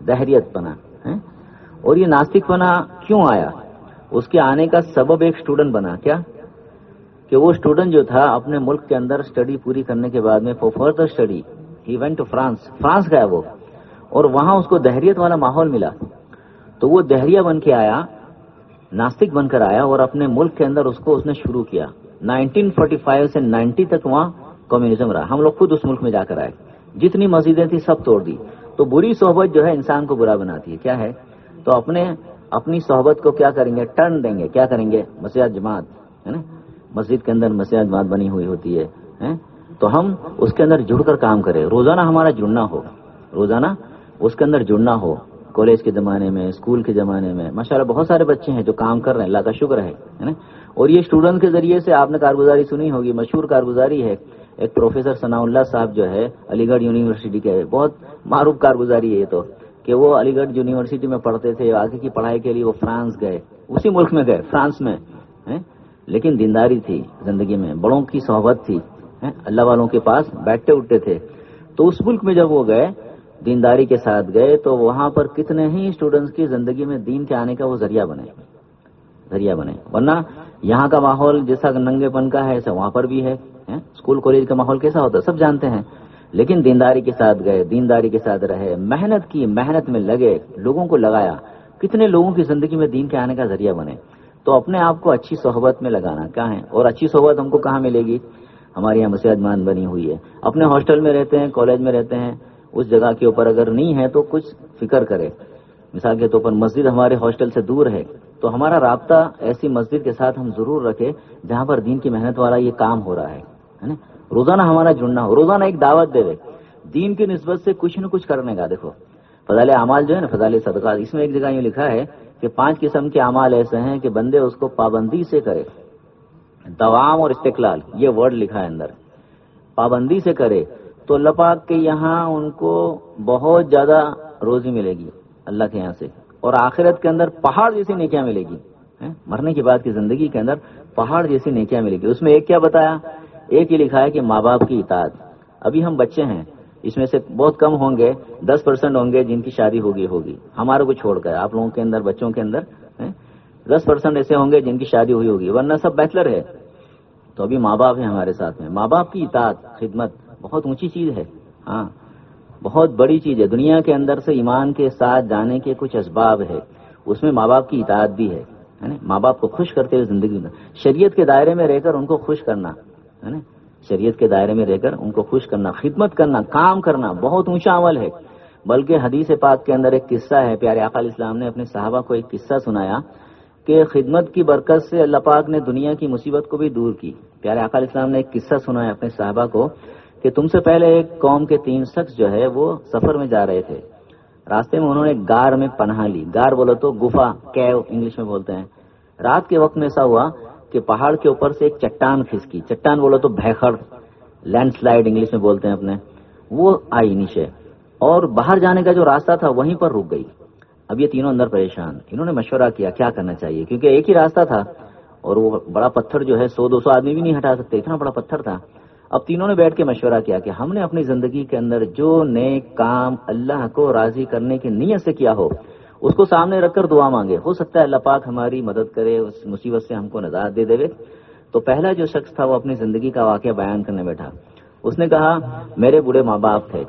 दहरियत पना है। और ये नास्तिकपना क्यों आया? उसके आने का सबब एक स्टूडेंट बना। क्या कि वो स्टूडेंट जो था अपने मुल्क के अंदर स्टडी पूरी करने के बाद में for further study he went to France गया वो, और वहां उसको दहरियत वाला माहौल मिला, तो वो दहरिया बन के आया, नास्तिक बनकर आया और अपने मुल्क के अंदर उसने शुरू किया। 1945 से 90 तक वहां कम्युनिज्म रहा। हम लोग खुद उस मुल्क में जाकर आए, जितनी मस्जिदें थी सब तोड़ दी। तो बुरी सोहबत जो है इंसान को बुरा बनाती है। क्या है? तो अपनी सोहबत को क्या करेंगे? टर्न देंगे। क्या करेंगे? मस्जिद जमात है ना, मस्जिद के अंदर मस्जिद जमात बनी हुई होती है, तो हम उसके अंदर जुड़कर काम करें, रोजाना हमारा जुड़ना हो, रोजाना उसके अंदर जुड़ना हो। कॉलेज के ज़माने में, स्कूल के ज़माने में माशाल्लाह बहुत सारे बच्चे हैं जो काम कर रहे हैं, अल्लाह का शुक्र है ना। और ये स्टूडेंट के जरिए से आपने कारगुजारी सुनी होगी, मशहूर कारगुजारी है। एक प्रोफेसर सनाउल्लाह साहब जो है अलीगढ़ यूनिवर्सिटी के, बहुत मारूफ कारगुजारी है ये तो, कि वो अलीगढ़ यूनिवर्सिटी में पढ़ते थे, आगे की पढ़ाई के लिए वो फ्रांस गए, उसी मुल्क में गए फ्रांस में, लेकिन दीनदारी थी जिंदगी में, बड़ों की सोहबत थी, अल्लाह वालों के पास बैठते उठते थे। तो उस मुल्क में जब वो गए, दीनदारी के साथ गए, तो वहां पर कितने ही स्टूडेंट्स की जिंदगी में दीन के आने का वो जरिया बने। वरना यहाँ का माहौल जैसा नंगेपन का है ऐसा वहां पर भी है। स्कूल कॉलेज का माहौल कैसा होता है सब जानते हैं। लेकिन दीनदारी के साथ गए, दीनदारी के साथ रहे, मेहनत की, मेहनत में लगे, लोगों को लगाया, कितने लोगों की जिंदगी में दीन के आने का जरिया बने। तो अपने आप को अच्छी सोहबत में लगाना क्या है, और अच्छी सोहबत हमको कहाँ मिलेगी? हमारे यहाँ मस्जिद मान बनी हुई है, अपने हॉस्टल में रहते हैं, कॉलेज में रहते हैं, उस जगह के ऊपर अगर नहीं है तो कुछ फिक्र करे। मिसाल के तौर पर मस्जिद हमारे हॉस्टल से दूर है, तो हमारा राब्ता ऐसी मस्जिद के साथ हम जरूर रखें जहाँ पर दीन की मेहनत वाला ये काम हो रहा है ना। रोजाना हमारा जुड़ना हो, रोजाना एक दावत देवे दीन की निस्बत से कुछ न कुछ करने का। देखो फजाले अमाल जो है ना, फजाले सदका, इसमें एक जगह ये लिखा है कि 5 किस्म के अमाल ऐसे हैं कि बंदे उसको पाबंदी से करे, दवाम और इस्तिकलाल, ये वर्ड लिखा है अंदर, पाबंदी से करे तो अल्लाह पाक के यहाँ उनको बहुत ज्यादा रोजी मिलेगी अल्लाह के यहाँ से, और आखिरत के अंदर पहाड़ जैसी नेकियां मिलेगी। मरने के बाद की जिंदगी के अंदर पहाड़ जैसी नेकियां मिलेगी। उसमें एक क्या बताया? एक ये लिखा है कि माँ बाप की इताअत। अभी हम बच्चे हैं, इसमें से बहुत कम होंगे, 10% होंगे जिनकी शादी होगी, हमारे को छोड़कर आप लोगों के अंदर, बच्चों के अंदर 10% ऐसे होंगे जिनकी शादी हुई होगी, वरना सब बैचलर है। तो अभी माँ बाप है हमारे साथ में, माँ बाप की इताअत, खिदमत बहुत ऊंची चीज है। हाँ, बहुत बड़ी चीज है। दुनिया के अंदर से ईमान के साथ जाने के कुछ असबाब है, उसमें माँ बाप की इताअत भी है ना। माँ बाप को खुश करते हुए जिंदगी में शरीयत के दायरे में रहकर उनको खुश करना है ना, शरीयत के दायरे में रहकर उनको खुश करना, खिदमत करना, काम करना बहुत ऊंचा अमल है। बल्कि हदीस पाक के अंदर एक किस्सा है, प्यारे आका इस्लाम ने अपने सहाबा को एक किस्सा सुनाया कि खिदमत की बरकत से अल्लाह पाक ने दुनिया की मुसीबत को भी दूर की। प्यारे आका इस्लाम ने एक किस्सा सुनाया अपने सहाबा को कि तुमसे पहले एक कौम के 3 शख्स जो है वो सफर में जा रहे थे, रास्ते में उन्होंने गार में पनाह ली। गार बोलो तो गुफा, कैव इंग्लिश में बोलते हैं। रात के वक्त में ऐसा हुआ कि पहाड़ के ऊपर से एक चट्टान खिसकी, चट्टान बोलो तो भैखड़, लैंडस्लाइड इंग्लिश में बोलते हैं अपने, वो आई नीचे और बाहर जाने का जो रास्ता था वहीं पर रुक गई। अब ये तीनों अंदर परेशान, इन्होंने मशवरा किया क्या करना चाहिए, क्योंकि एक ही रास्ता था और वो बड़ा पत्थर जो है 100-200 आदमी भी नहीं हटा सकते, इतना बड़ा पत्थर था। अब तीनों ने बैठ के मशवरा किया कि हमने अपनी जिंदगी के अंदर जो नेक काम अल्लाह को राजी करने की नीयत से किया हो उसको सामने रखकर दुआ मांगे, हो सकता है अल्लाह पाक हमारी मदद करे, उस मुसीबत से हमको निजात दे देवे। तो पहला जो शख्स था वो अपनी जिंदगी का वाकया बयान करने बैठा। उसने कहा मेरे बूढ़े माँ बाप थे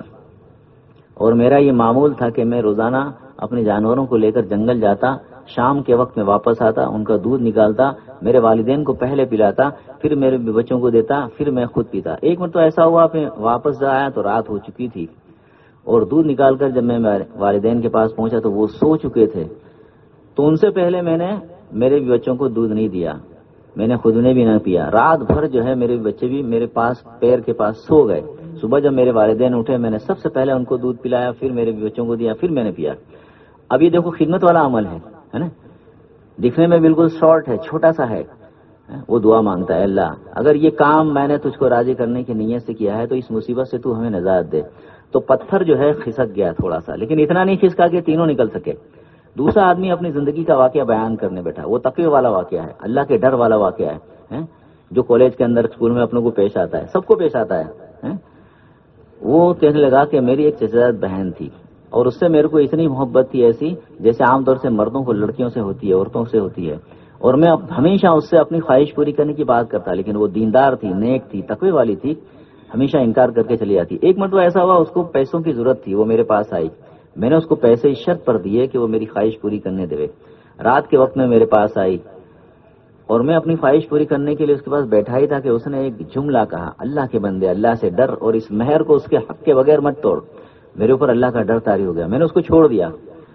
और मेरा ये मामूल था कि मैं रोजाना अपने जानवरों को लेकर जंगल जाता, शाम के वक्त में वापस आता, उनका दूध निकालता, मेरे वालिदैन को पहले पिलाता, फिर मेरे बच्चों को देता, फिर मैं खुद पीता। एक मिनट तो ऐसा हुआ मैं वापस आया तो रात हो चुकी थी और दूध निकालकर जब मैं वालिदैन के पास पहुंचा तो वो सो चुके थे। तो उनसे पहले मैंने मेरे बच्चों को दूध नहीं दिया, मैंने खुद ने भी ना पिया। रात भर जो है मेरे बच्चे भी मेरे पास पैर के पास सो गए। सुबह जब मेरे वालिदैन उठे मैंने सबसे पहले उनको दूध पिलाया, फिर मेरे बच्चों को दिया, फिर मैंने पिया। अब ये देखो खिदमत वाला अमल है ना, दिखने में बिल्कुल शॉर्ट है, छोटा सा है। वो दुआ मांगता है अल्लाह अगर ये काम मैंने तुझको राजी करने की नीयत से किया है तो इस मुसीबत से तू हमें निजात दे। तो पत्थर जो है खिसक गया थोड़ा सा, लेकिन इतना नहीं खिसका कि तीनों निकल सके। दूसरा आदमी अपनी जिंदगी का वाकया बयान करने बैठा, वो तकवे वाला वाकया है, अल्लाह के डर वाला वाकया है जो कॉलेज के अंदर स्कूल में अपनों को पेश आता है, सबको पेश आता है। वो कहने लगा कि मेरी एक चचेरा बहन थी اور اس سے میرے کو اتنی محبت تھی ایسی جیسے عام طور سے مردوں کو لڑکیوں سے ہوتی ہے، عورتوں سے ہوتی ہے، اور میں ہمیشہ اس سے اپنی خواہش پوری کرنے کی بات کرتا، لیکن وہ دیندار تھی، نیک تھی، تقوی والی تھی، ہمیشہ انکار کر کے چلی جاتی۔ ایک مرتبہ ایسا ہوا، اس کو پیسوں کی ضرورت تھی، وہ میرے پاس آئی، میں نے اس کو پیسے اس شرط پر دیے کہ وہ میری خواہش پوری کرنے دے۔ رات کے وقت میں میرے پاس آئی اور میں اپنی خواہش پوری کرنے کے لیے اس کے پاس بیٹھا ہی تھا کہ اس نے ایک جملہ کہا، اللہ کے بندے اللہ سے ڈر اور اس مہر کو اس کے حق کے بغیر مت توڑ۔ میرے اوپر اللہ کا ڈر طاری ہو گیا، میں نے اس کو چھوڑ دیا۔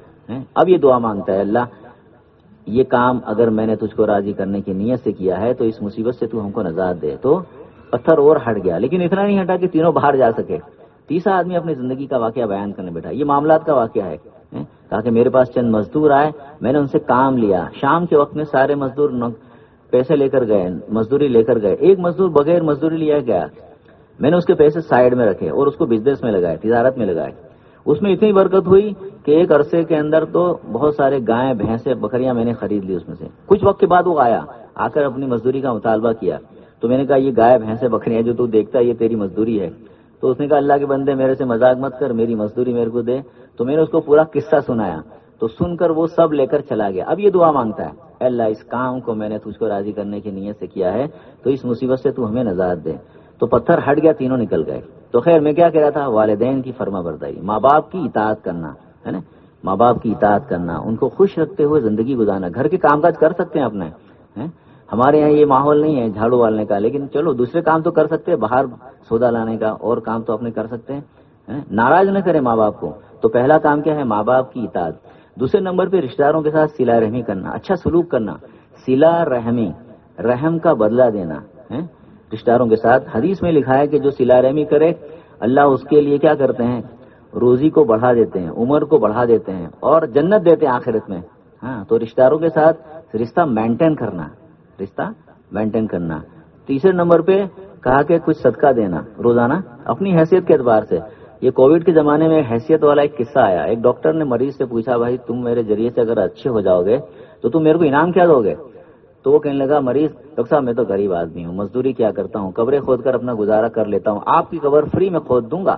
اب یہ دعا مانگتا ہے، اللہ یہ کام اگر میں نے تجھ کو راضی کرنے کی نیت سے کیا ہے تو اس مصیبت سے تو ہم کو نجات دے۔ تو پتھر اور ہٹ گیا، لیکن اتنا نہیں ہٹا کہ تینوں باہر جا سکے۔ تیسرا آدمی اپنی زندگی کا واقعہ بیان کرنے بیٹھا، یہ معاملات کا واقعہ ہے۔ کہا کہ میرے پاس چند مزدور آئے، میں نے ان سے کام لیا، شام کے وقت میں سارے مزدور پیسے لے کر گئے، مزدوری لے کر گئے، ایک مزدور بغیر مزدوری لیا گیا، میں نے اس کے پیسے سائڈ میں رکھے اور اس کو بزنس میں لگائے، تجارت میں لگائے۔ اس میں اتنی برکت ہوئی کہ ایک عرصے کے اندر تو بہت سارے گائے بھینسیں بکریاں میں نے خرید لی اس میں سے۔ کچھ وقت کے بعد وہ آیا، آ کر اپنی مزدوری کا مطالبہ کیا، تو میں نے کہا یہ گائے بھینسیں بکریاں جو تو دیکھتا ہے یہ تیری مزدوری ہے۔ تو اس نے کہا اللہ کے بندے میرے سے مذاق مت کر، میری مزدوری میرے کو دے۔ تو میں نے اس کو پورا قصہ سنایا، تو سن کر وہ سب لے کر چلا گیا۔ اب یہ دعا مانگتا ہے، اے اللہ اس کام کو میں نے تجھ کو راضی کرنے کی نیت سے کیا ہے تو اس مصیبت سے تو ہمیں نجات دے۔ تو پتھر ہٹ گیا، تینوں نکل گئے۔ تو خیر میں کیا کہہ رہا تھا، والدین کی فرما برداری، ماں باپ کی اطاعت کرنا ہے نا، ماں باپ کی اطاعت کرنا، ان کو خوش رکھتے ہوئے زندگی گزارنا۔ گھر کے کام کاج کر سکتے ہیں اپنے، ہمارے یہاں یہ ماحول نہیں ہے جھاڑو والنے کا، لیکن چلو دوسرے کام تو کر سکتے ہیں، باہر سودا لانے کا اور کام تو اپنے کر سکتے ہیں۔ ناراض نہ کرے ماں باپ کو، تو پہلا کام کیا ہے، ماں باپ کی اطاعت۔ دوسرے نمبر پہ رشتہ داروں کے ساتھ صلہ رحمی کرنا، اچھا سلوک کرنا، صلہ رحمی، رحم کا بدلہ دینا رشتہ داروں کے ساتھ۔ حدیث میں لکھا ہے کہ جو صلہ رحمی کرے اللہ اس کے لیے کیا کرتے ہیں، روزی کو بڑھا دیتے ہیں، عمر کو بڑھا دیتے ہیں اور جنت دیتے ہیں آخرت میں۔ تو رشتہ داروں کے ساتھ رشتہ مینٹین کرنا، رشتہ مینٹین کرنا۔ تیسرے نمبر پہ کہا کہ کچھ صدقہ دینا روزانہ اپنی حیثیت کے اعتبار سے۔ یہ کووڈ کے زمانے میں حیثیت والا ایک قصہ آیا، ایک ڈاکٹر نے مریض سے پوچھا بھائی تم میرے ذریعے سے اگر اچھے ہو جاؤ گے تو تم میرے کو انعام کیا دو گے؟ تو وہ کہنے لگا مریض، ڈاکٹر صاحب میں تو غریب آدمی ہوں، مزدوری کیا کرتا ہوں، قبریں کھود کر اپنا گزارا کر لیتا ہوں، آپ کی قبر فری میں کھود دوں گا۔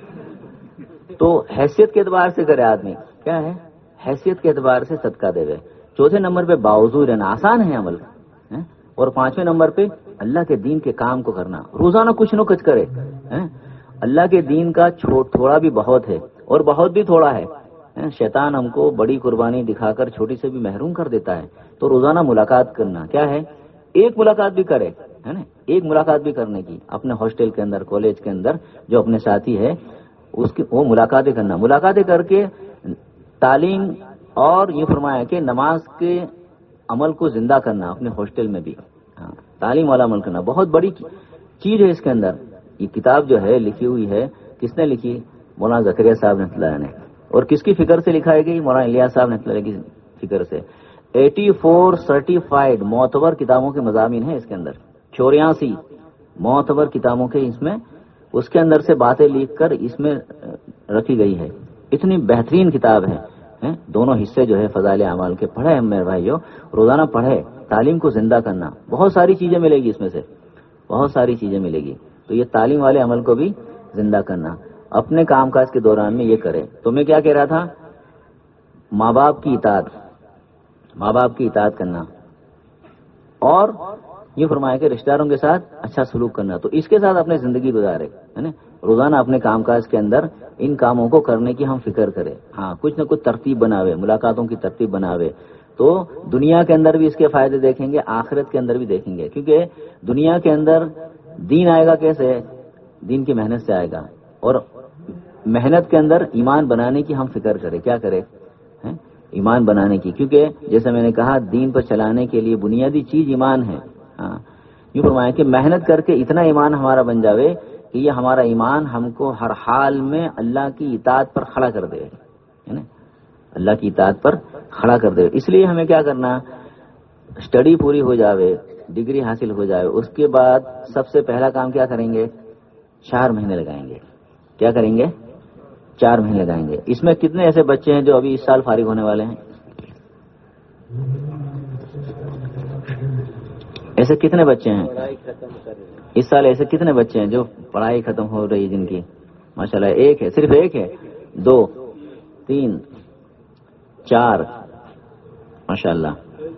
تو حیثیت کے اعتبار سے کرے آدمی، کیا ہے حیثیت کے اعتبار سے صدقہ دے گئے۔ چوتھے نمبر پہ باوضو رہنا، آسان ہے عمل۔ اور پانچویں نمبر پہ اللہ کے دین کے کام کو کرنا، روزانہ کچھ نہ کچھ کرے۔ اللہ کے دین کا تھوڑا بھی بہت ہے اور بہت بھی تھوڑا ہے۔ شیطان ہم کو بڑی قربانی دکھا کر چھوٹی سے بھی محروم کر دیتا ہے۔ تو روزانہ ملاقات کرنا، کیا ہے ایک ملاقات بھی کرے، ہے نا، ایک ملاقات بھی کرنے کی اپنے ہاسٹل کے اندر، کالج کے اندر جو اپنے ساتھی ہے اس کی وہ ملاقاتیں کرنا، ملاقاتیں کر کے تعلیم اور یہ فرمایا کہ نماز کے عمل کو زندہ کرنا اپنے ہاسٹل میں بھی، تعلیم والا عمل کرنا بہت بڑی چیز ہے اس کے اندر۔ یہ کتاب جو ہے لکھی ہوئی ہے، کس نے لکھی؟ مولانا زکریا صاحب رحمۃ اللہ نے۔ اور کس کی فکر سے لکھائی گئی؟ مولانا الیاس صاحب رحمۃ اللہ کی فکر سے۔ 84 سرٹیفائڈ معتبر کتابوں کے مضامین ہیں اس کے اندر، 84 معتبر کتابوں کے اس میں، اس کے اندر سے باتیں لکھ کر اس میں رکھی گئی ہے۔ اتنی بہترین کتاب ہے۔ دونوں حصے جو ہے فضائل اعمال کے پڑھے ہم میرے بھائیو، روزانہ پڑھے، تعلیم کو زندہ کرنا، بہت ساری چیزیں ملے گی اس میں سے، بہت ساری چیزیں ملے گی۔ تو یہ تعلیم والے عمل کو بھی زندہ کرنا، اپنے کام کاج کے دوران میں یہ کرے۔ تو میں کیا کہہ رہا تھا، ماں باپ کی اطاعت، ماں باپ کی اطاعت کرنا، اور یہ فرمایا کہ رشتہ داروں کے ساتھ اچھا سلوک کرنا۔ تو اس کے ساتھ اپنے زندگی گزارے، ہے نا، روزانہ اپنے کام کاج کے اندر ان کاموں کو کرنے کی ہم فکر کریں۔ ہاں کچھ نہ کچھ ترتیب بناوے، ملاقاتوں کی ترتیب بناوے، تو دنیا کے اندر بھی اس کے فائدے دیکھیں گے، آخرت کے اندر بھی دیکھیں گے۔ کیونکہ دنیا کے اندر دین آئے گا کیسے؟ دین کی محنت سے آئے گا، اور محنت کے اندر ایمان بنانے کی ہم فکر کریں، کیا کریں؟ ایمان بنانے کی، کیونکہ جیسے میں نے کہا دین پر چلانے کے لیے بنیادی چیز ایمان ہے۔ یوں فرمایا کہ محنت کر کے اتنا ایمان ہمارا بن جاوے کہ یہ ہمارا ایمان ہم کو ہر حال میں اللہ کی اطاعت پر کھڑا کر دے، ہے نا، اللہ کی اطاعت پر کھڑا کر دے۔ اس لیے ہمیں کیا کرنا، اسٹڈی پوری ہو جاوے، ڈگری حاصل ہو جائے، اس کے بعد سب سے پہلا کام کیا کریں گے، 4 مہینے لگائیں گے۔ کیا کریں گے؟ 4 مہینے لگائیں گے۔ اس میں کتنے ایسے بچے ہیں جو ابھی اس سال فارغ ہونے والے ہیں؟ ایسے کتنے بچے ہیں اس سال؟ ایسے کتنے بچے ہیں جو پڑھائی ختم ہو رہی ہے جن کی؟ ماشاءاللہ ایک ہے، صرف ایک ہے، 2 3 4 ماشاء اللہ.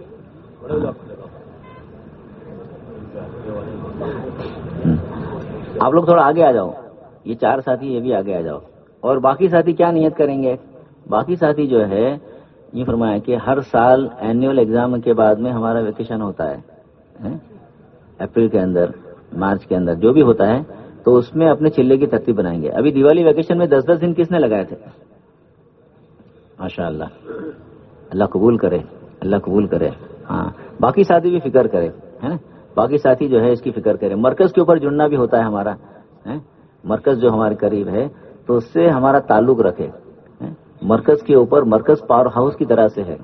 آپ لوگ تھوڑا آگے آ جاؤ، یہ 4 ساتھی یہ بھی آگے آ جاؤ. اور باقی ساتھی کیا نیت کریں گے؟ باقی ساتھی جو ہے یہ فرمایا کہ ہر سال اینیول ایگزام کے بعد میں ہمارا ویکیشن ہوتا ہے اپریل کے اندر، مارچ کے اندر جو بھی ہوتا ہے، تو اس میں اپنے چلے کی ترتیب بنائیں گے. ابھی دیوالی ویکیشن میں 10 دن کس نے لگائے تھے؟ ماشاء اللہ، اللہ قبول کرے، اللہ قبول کرے. ہاں باقی ساتھی بھی فکر کرے، ہے نا، باقی ساتھی جو ہے اس کی فکر کرے. مرکز کے اوپر جڑنا بھی ہوتا ہے ہمارا، مرکز جو ہمارے قریب ہے تو اس سے ہمارا تعلق رکھے. مرکز کے اوپر، مرکز پاور ہاؤس کی طرح سے ہے،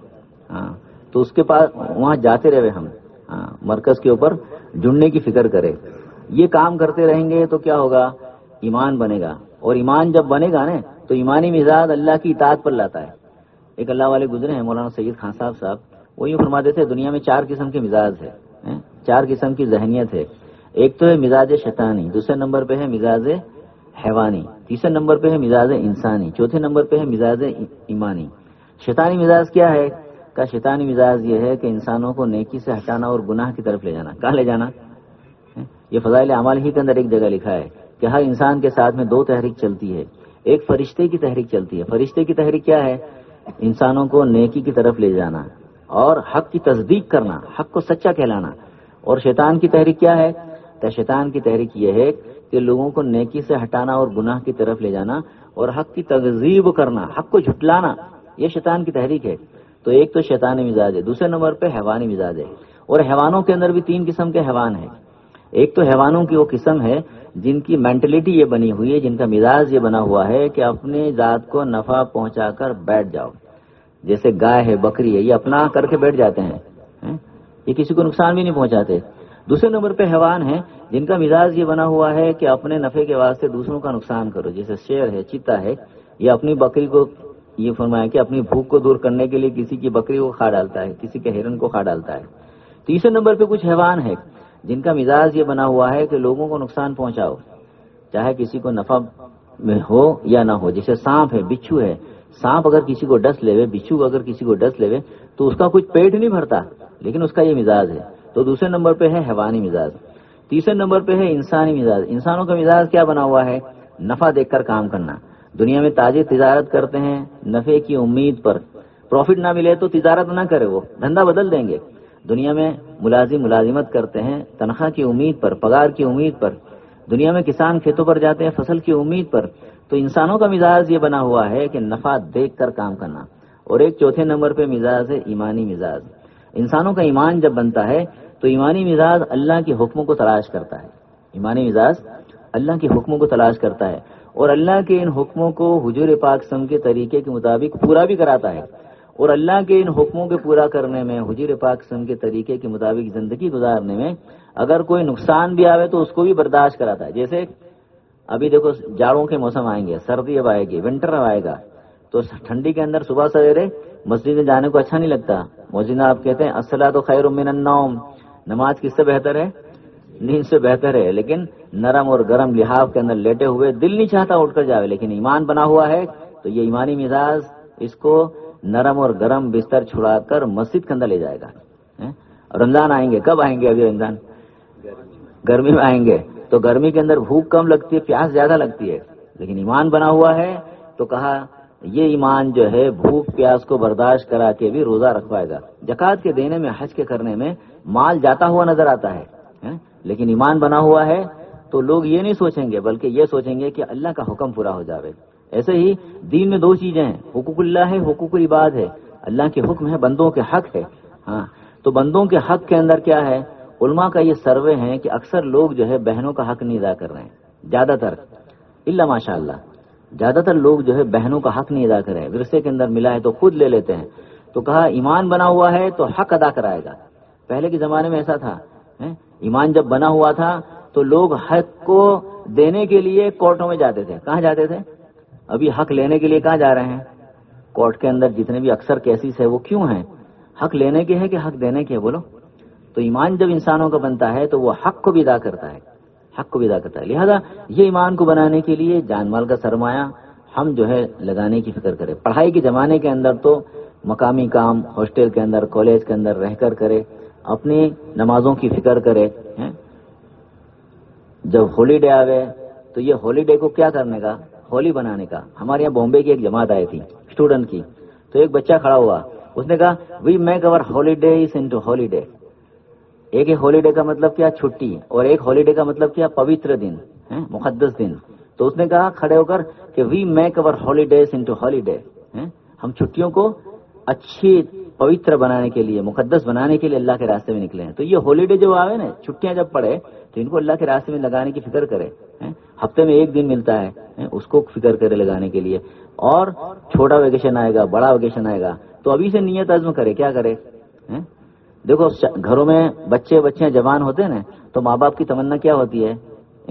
تو اس کے پاس وہاں جاتے رہے ہم. مرکز کے اوپر جڑنے کی فکر کرے. یہ کام کرتے رہیں گے تو کیا ہوگا؟ ایمان بنے گا. اور ایمان جب بنے گا نا تو ایمانی مزاج اللہ کی اطاعت پر لاتا ہے. ایک اللہ والے گزرے ہیں مولانا سید خان صاحب، وہ یوں فرماتے تھے دنیا میں 4 قسم کے مزاج ہے، 4 قسم کی ذہنیت ہے. ایک تو ہے مزاج شیطانی، دوسرے نمبر پہ ہے مزاج حیوانی، تیسرے نمبر پہ ہے مزاج انسانی، چوتھے نمبر پہ ہے مزاج ایمانی. شیطانی مزاج کیا ہے؟ کا شیطانی مزاج یہ ہے کہ انسانوں کو نیکی سے ہٹانا اور گناہ کی طرف لے جانا. کہاں لے جانا؟ یہ فضائل اعمال ہی کے اندر ایک جگہ لکھا ہے کہ ہر انسان کے ساتھ میں 2 تحریک چلتی ہے. ایک فرشتے کی تحریک چلتی ہے. فرشتے کی تحریک کیا ہے؟ انسانوں کو نیکی کی طرف لے جانا اور حق کی تصدیق کرنا، حق کو سچا کہلانا. اور شیطان کی تحریک کیا ہے؟ کہ شیطان کی تحریک یہ ہے کہ لوگوں کو نیکی سے ہٹانا اور گناہ کی طرف لے جانا اور حق کی تکذیب کرنا، حق کو جھٹلانا. یہ شیطان کی تحریک ہے. تو ایک تو شیطانی مزاج ہے، دوسرے نمبر پہ حیوانی مزاج ہے. اور حیوانوں کے اندر بھی 3 قسم کے حیوان ہیں. ایک تو حیوانوں کی وہ قسم ہے جن کی مینٹلٹی یہ بنی ہوئی ہے، جن کا مزاج یہ بنا ہوا ہے کہ اپنی ذات کو نفع پہنچا کر بیٹھ جاؤ. جیسے گائے ہے، بکری ہے، یہ اپنا کر کے بیٹھ جاتے ہیں، یہ کسی کو نقصان بھی نہیں پہنچاتے. دوسرے نمبر پہ حیوان ہیں جن کا مزاج یہ بنا ہوا ہے کہ اپنے نفع کے واسطے دوسروں کا نقصان کرو. جیسے شیر ہے، چیتا ہے، یہ اپنی بکری کو یہ فرمایا کہ اپنی بھوک کو دور کرنے کے لیے کسی کی بکری کو کھا ڈالتا ہے، کسی کے ہرن کو کھا ڈالتا ہے. تیسرے نمبر پہ کچھ حیوان ہے جن کا مزاج یہ بنا ہوا ہے کہ لوگوں کو نقصان پہنچاؤ، چاہے کسی کو نفع میں ہو یا نہ ہو. جیسے سانپ ہے، بچھو ہے. سانپ اگر کسی کو ڈس لے، بچھو اگر کسی کو ڈس لے تو اس کا کچھ پیٹ نہیں بھرتا، لیکن اس کا یہ مزاج ہے. تو دوسرے نمبر پہ ہے حیوانی مزاج. تیسرے نمبر پہ ہے انسانی مزاج. انسانوں کا مزاج کیا بنا ہوا ہے؟ نفع دیکھ کر کام کرنا. دنیا میں تاجر تجارت کرتے ہیں نفع کی امید پر، پروفٹ نہ ملے تو تجارت نہ کرے، وہ دھندا بدل دیں گے. دنیا میں ملازم ملازمت کرتے ہیں تنخواہ کی امید پر، پگار کی امید پر. دنیا میں کسان کھیتوں پر جاتے ہیں فصل کی امید پر. تو انسانوں کا مزاج یہ بنا ہوا ہے کہ نفع دیکھ کر کام کرنا. اور ایک چوتھے نمبر پہ مزاج ہے ایمانی مزاج. انسانوں کا ایمان جب بنتا ہے تو ایمانی مزاج اللہ کے حکموں کو تلاش کرتا ہے. ایمانی مزاج اللہ کے حکموں کو تلاش کرتا ہے اور اللہ کے ان حکموں کو حضور پاک صلی اللہ علیہ وسلم کے طریقے کے مطابق پورا بھی کراتا ہے. اور اللہ کے ان حکموں کے پورا کرنے میں، حضور پاک صلی اللہ علیہ وسلم کے طریقے کے مطابق زندگی گزارنے میں اگر کوئی نقصان بھی آوے تو اس کو بھی برداشت کراتا ہے. جیسے ابھی دیکھو جاڑوں کے موسم آئیں گے، سردی اب آئے گی، ونٹر اب آئے گا، تو ٹھنڈی کے اندر صبح سویرے مسجد میں جانے کو اچھا نہیں لگتا. مؤذن آپ کہتے ہیں الصلاۃ خیر من النوم، نماز کس سے بہتر ہے؟ نیند سے بہتر ہے. لیکن نرم اور گرم لحاف کے اندر لیٹے ہوئے دل نہیں چاہتا اٹھ کر جاوے، لیکن ایمان بنا ہوا ہے تو یہ ایمانی مزاج اس کو نرم اور گرم بستر چھڑا کر مسجد کے اندر لے جائے گا. رمضان آئیں گے، کب آئیں گے؟ ابھی رمضان گرمی میں آئیں گے تو گرمی کے اندر بھوک کم لگتی ہے، پیاس زیادہ لگتی ہے. لیکن ایمان بنا ہوا ہے تو کہا یہ ایمان جو ہے بھوک پیاس کو برداشت کرا کے بھی روزہ رکھوائے گا. زکوٰۃ کے دینے میں، حج کے کرنے میں مال جاتا ہوا نظر آتا ہے، لیکن ایمان بنا ہوا ہے تو لوگ یہ نہیں سوچیں گے بلکہ یہ سوچیں گے کہ اللہ کا حکم پورا ہو جاوے. ایسے ہی دین میں 2 چیزیں ہیں، حقوق اللہ ہے، حقوق العباد ہے. اللہ کے حکم ہے، بندوں کے حق ہے. تو بندوں کے حق کے اندر کیا ہے؟ علماء کا یہ سروے ہے کہ اکثر لوگ جو ہے بہنوں کا حق نہیں ادا کر رہے ہیں، زیادہ تر الا ماشاء اللہ، زیادہ تر لوگ جو ہے بہنوں کا حق نہیں ادا کر رہے ہیں. ورثے کے اندر ملا ہے تو خود لے لیتے ہیں. تو کہا ایمان بنا ہوا ہے تو حق ادا کرائے گا. پہلے کے زمانے میں ایسا تھا، ایمان جب بنا ہوا تھا تو لوگ حق کو دینے کے لیے کورٹوں میں جاتے تھے. کہاں جاتے تھے؟ ابھی حق لینے کے لیے کہاں جا رہے ہیں؟ کورٹ کے اندر جتنے بھی اکثر کیسز ہے وہ کیوں ہیں؟ حق لینے کے ہے کہ حق دینے کے ہے؟ بولو. تو ایمان جب انسانوں کا بنتا ہے تو وہ حق کو بھی ادا کرتا ہے، حق کو بھی ادا کرتا ہے. لہذا یہ ایمان کو بنانے کے لیے جان مال کا سرمایہ، ہم جو ہے لگانے کی فکر کریں. پڑھائی کے زمانے کے اندر تو مقامی کام ہاسٹل کے اندر کالج کے اندر رہ کر کرے, اپنی نمازوں کی فکر کرے. جب ہولیڈے آوے تو یہ ہولیڈے کو کیا کرنے کا, ہولی بنانے کا. ہمارے یہاں بامبے کی ایک جماعت آئی تھی اسٹوڈنٹ کی, تو ایک بچہ کھڑا ہوا, اس نے کہا we make our holidays into holiday. ایک ہالیڈے کا مطلب کیا, چھٹی, اور ایک ہالیڈے کا مطلب کیا, پوتر دن, مقدس دن. تو اس نے کہا کھڑے ہو کر کہ we make our holidays into holiday. ہم چھٹیوں کو اچھی پوتر بنانے کے لیے, مقدس بنانے کے لیے اللہ کے راستے میں نکلے ہیں. تو یہ ہالیڈے جو آوے نا, چھٹیاں جب پڑے تو ان کو اللہ کے راستے میں لگانے کی فکر کرے. ہفتے میں ایک دن ملتا ہے, اس کو فکر کرے لگانے کے لیے. اور چھوٹا ویکیشن آئے گا, بڑا ویکیشن آئے گا, تو ابھی سے نیت عزم کرے. کیا کرے, دیکھو گھروں میں بچیاں جوان ہوتے ہیں نا, تو ماں باپ کی تمنا کیا ہوتی ہے,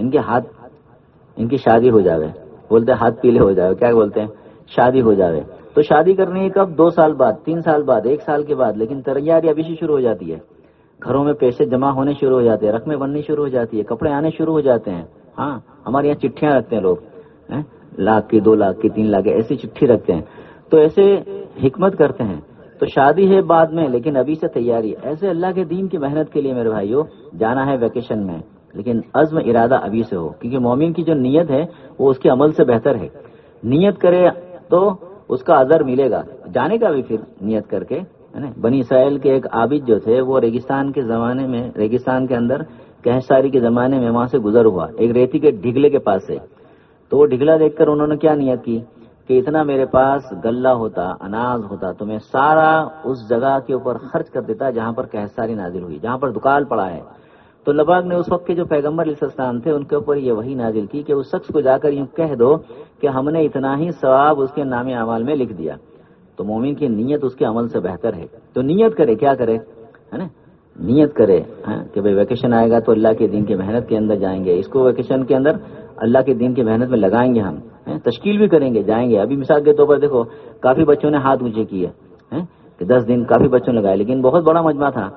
ان کی شادی ہو جاوے. بولتے ہیں ہاتھ پیلے ہو جاوے, کیا بولتے ہیں, شادی ہو جاوے. تو شادی کرنی ہے کب, 2 سال بعد, 3 سال بعد, 1 سال کے بعد. لیکن تیاری ابھی سے شروع ہو جاتی ہے. گھروں میں پیسے جمع ہونے شروع ہو جاتے ہیں, رقمیں بننی شروع ہو جاتی ہے, کپڑے آنے شروع ہو جاتے ہیں. ہاں, ہمارے یہاں چٹھیاں رکھتے ہیں لوگ, 1 لاکھ کی, 2 لاکھ کی, 3 لاکھ کی, ایسی چٹھی رکھتے ہیں. تو ایسے حکمت کرتے ہیں. تو شادی ہے بعد میں, لیکن ابھی سے تیاری. ایسے اللہ کے دین کی محنت کے لیے میرے بھائیوں جانا ہے ویکیشن میں, لیکن عزم ارادہ ابھی سے ہو, کیونکہ مومن کی جو نیت ہے وہ اس کے عمل سے بہتر ہے. نیت کرے تو اس کا اجر ملے گا, جانے کا بھی پھر نیت کر کے. بنی اسرائیل کے ایک عابد جو تھے, وہ ریگستان کے زمانے میں, ریگستان کے اندر کہساری کے زمانے میں وہاں سے گزر ہوا ایک ریتی کے ڈھگلے کے پاس سے. تو وہ ڈھگلا دیکھ کر انہوں نے کیا نیت کی کہ اتنا میرے پاس غلہ ہوتا, اناج ہوتا, تو میں سارا اس جگہ کے اوپر خرچ کر دیتا جہاں پر کہساری نازل ہوئی, جہاں پر دکال پڑا ہے. تو اللہ پاک نے اس وقت کے جو پیغمبر علیہ السلام تھے ان کے اوپر یہ وحی نازل کی کہ اس شخص کو جا کر یوں کہہ دو کہ ہم نے اتنا ہی ثواب اس کے نام اعمال میں لکھ دیا. تو مومن کی نیت اس کے عمل سے بہتر ہے. تو نیت کرے, کیا کرے, ہے نا, نیت کرے کہ بھئی ویکیشن آئے گا تو اللہ کے دین کی محنت کے اندر جائیں گے. اس کو ویکیشن کے اندر اللہ کے دین کی محنت میں لگائیں گے, ہم تشکیل بھی کریں گے, جائیں گے. ابھی مثال کے طور پر دیکھو, کافی بچوں نے ہاتھ اونچے کیے کہ 10 دن کافی بچوں نے لگائے, لیکن بہت بڑا مجمع تھا.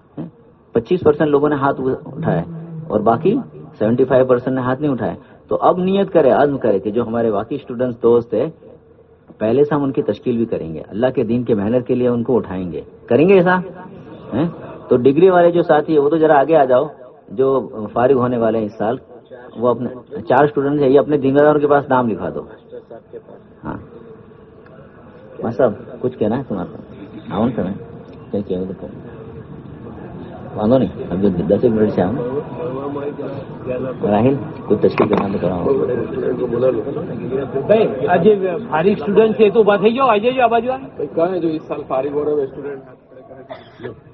25% لوگوں نے ہاتھ اٹھائے اور باقی 75% نے ہاتھ نہیں اٹھائے. تو اب نیت کرے, عزم کرے کہ جو ہمارے باقی اسٹوڈنٹس دوست ہیں, پہلے سے ہم ان کی تشکیل بھی کریں گے, اللہ کے دین کی محنت کے لیے ان کو اٹھائیں گے, کریں گے ایسا. تو ڈگری والے جو ساتھی ہیں وہ تو ذرا آگے آ جاؤ, جو فارغ ہونے والے ہیں اس سال, وہ اپنے 4 اسٹوڈنٹ ہیں, یہ اپنے ذمہ داروں کے پاس نام لکھوا دو. ہاں صاحب کچھ کہنا ہے تمہارا, آؤں سر کہیں کہہ دو, واندو نہیں, اب جو 10 منٹ سے آؤں. راہل کچھ تشکیل کرنا تو کراؤں بھائی. آج فارغ اسٹوڈنٹ سے تو بات ہے, جو آج جو آباد کہاں ہے جو اس سال فارغ ہو رہے ہیں اسٹوڈنٹ.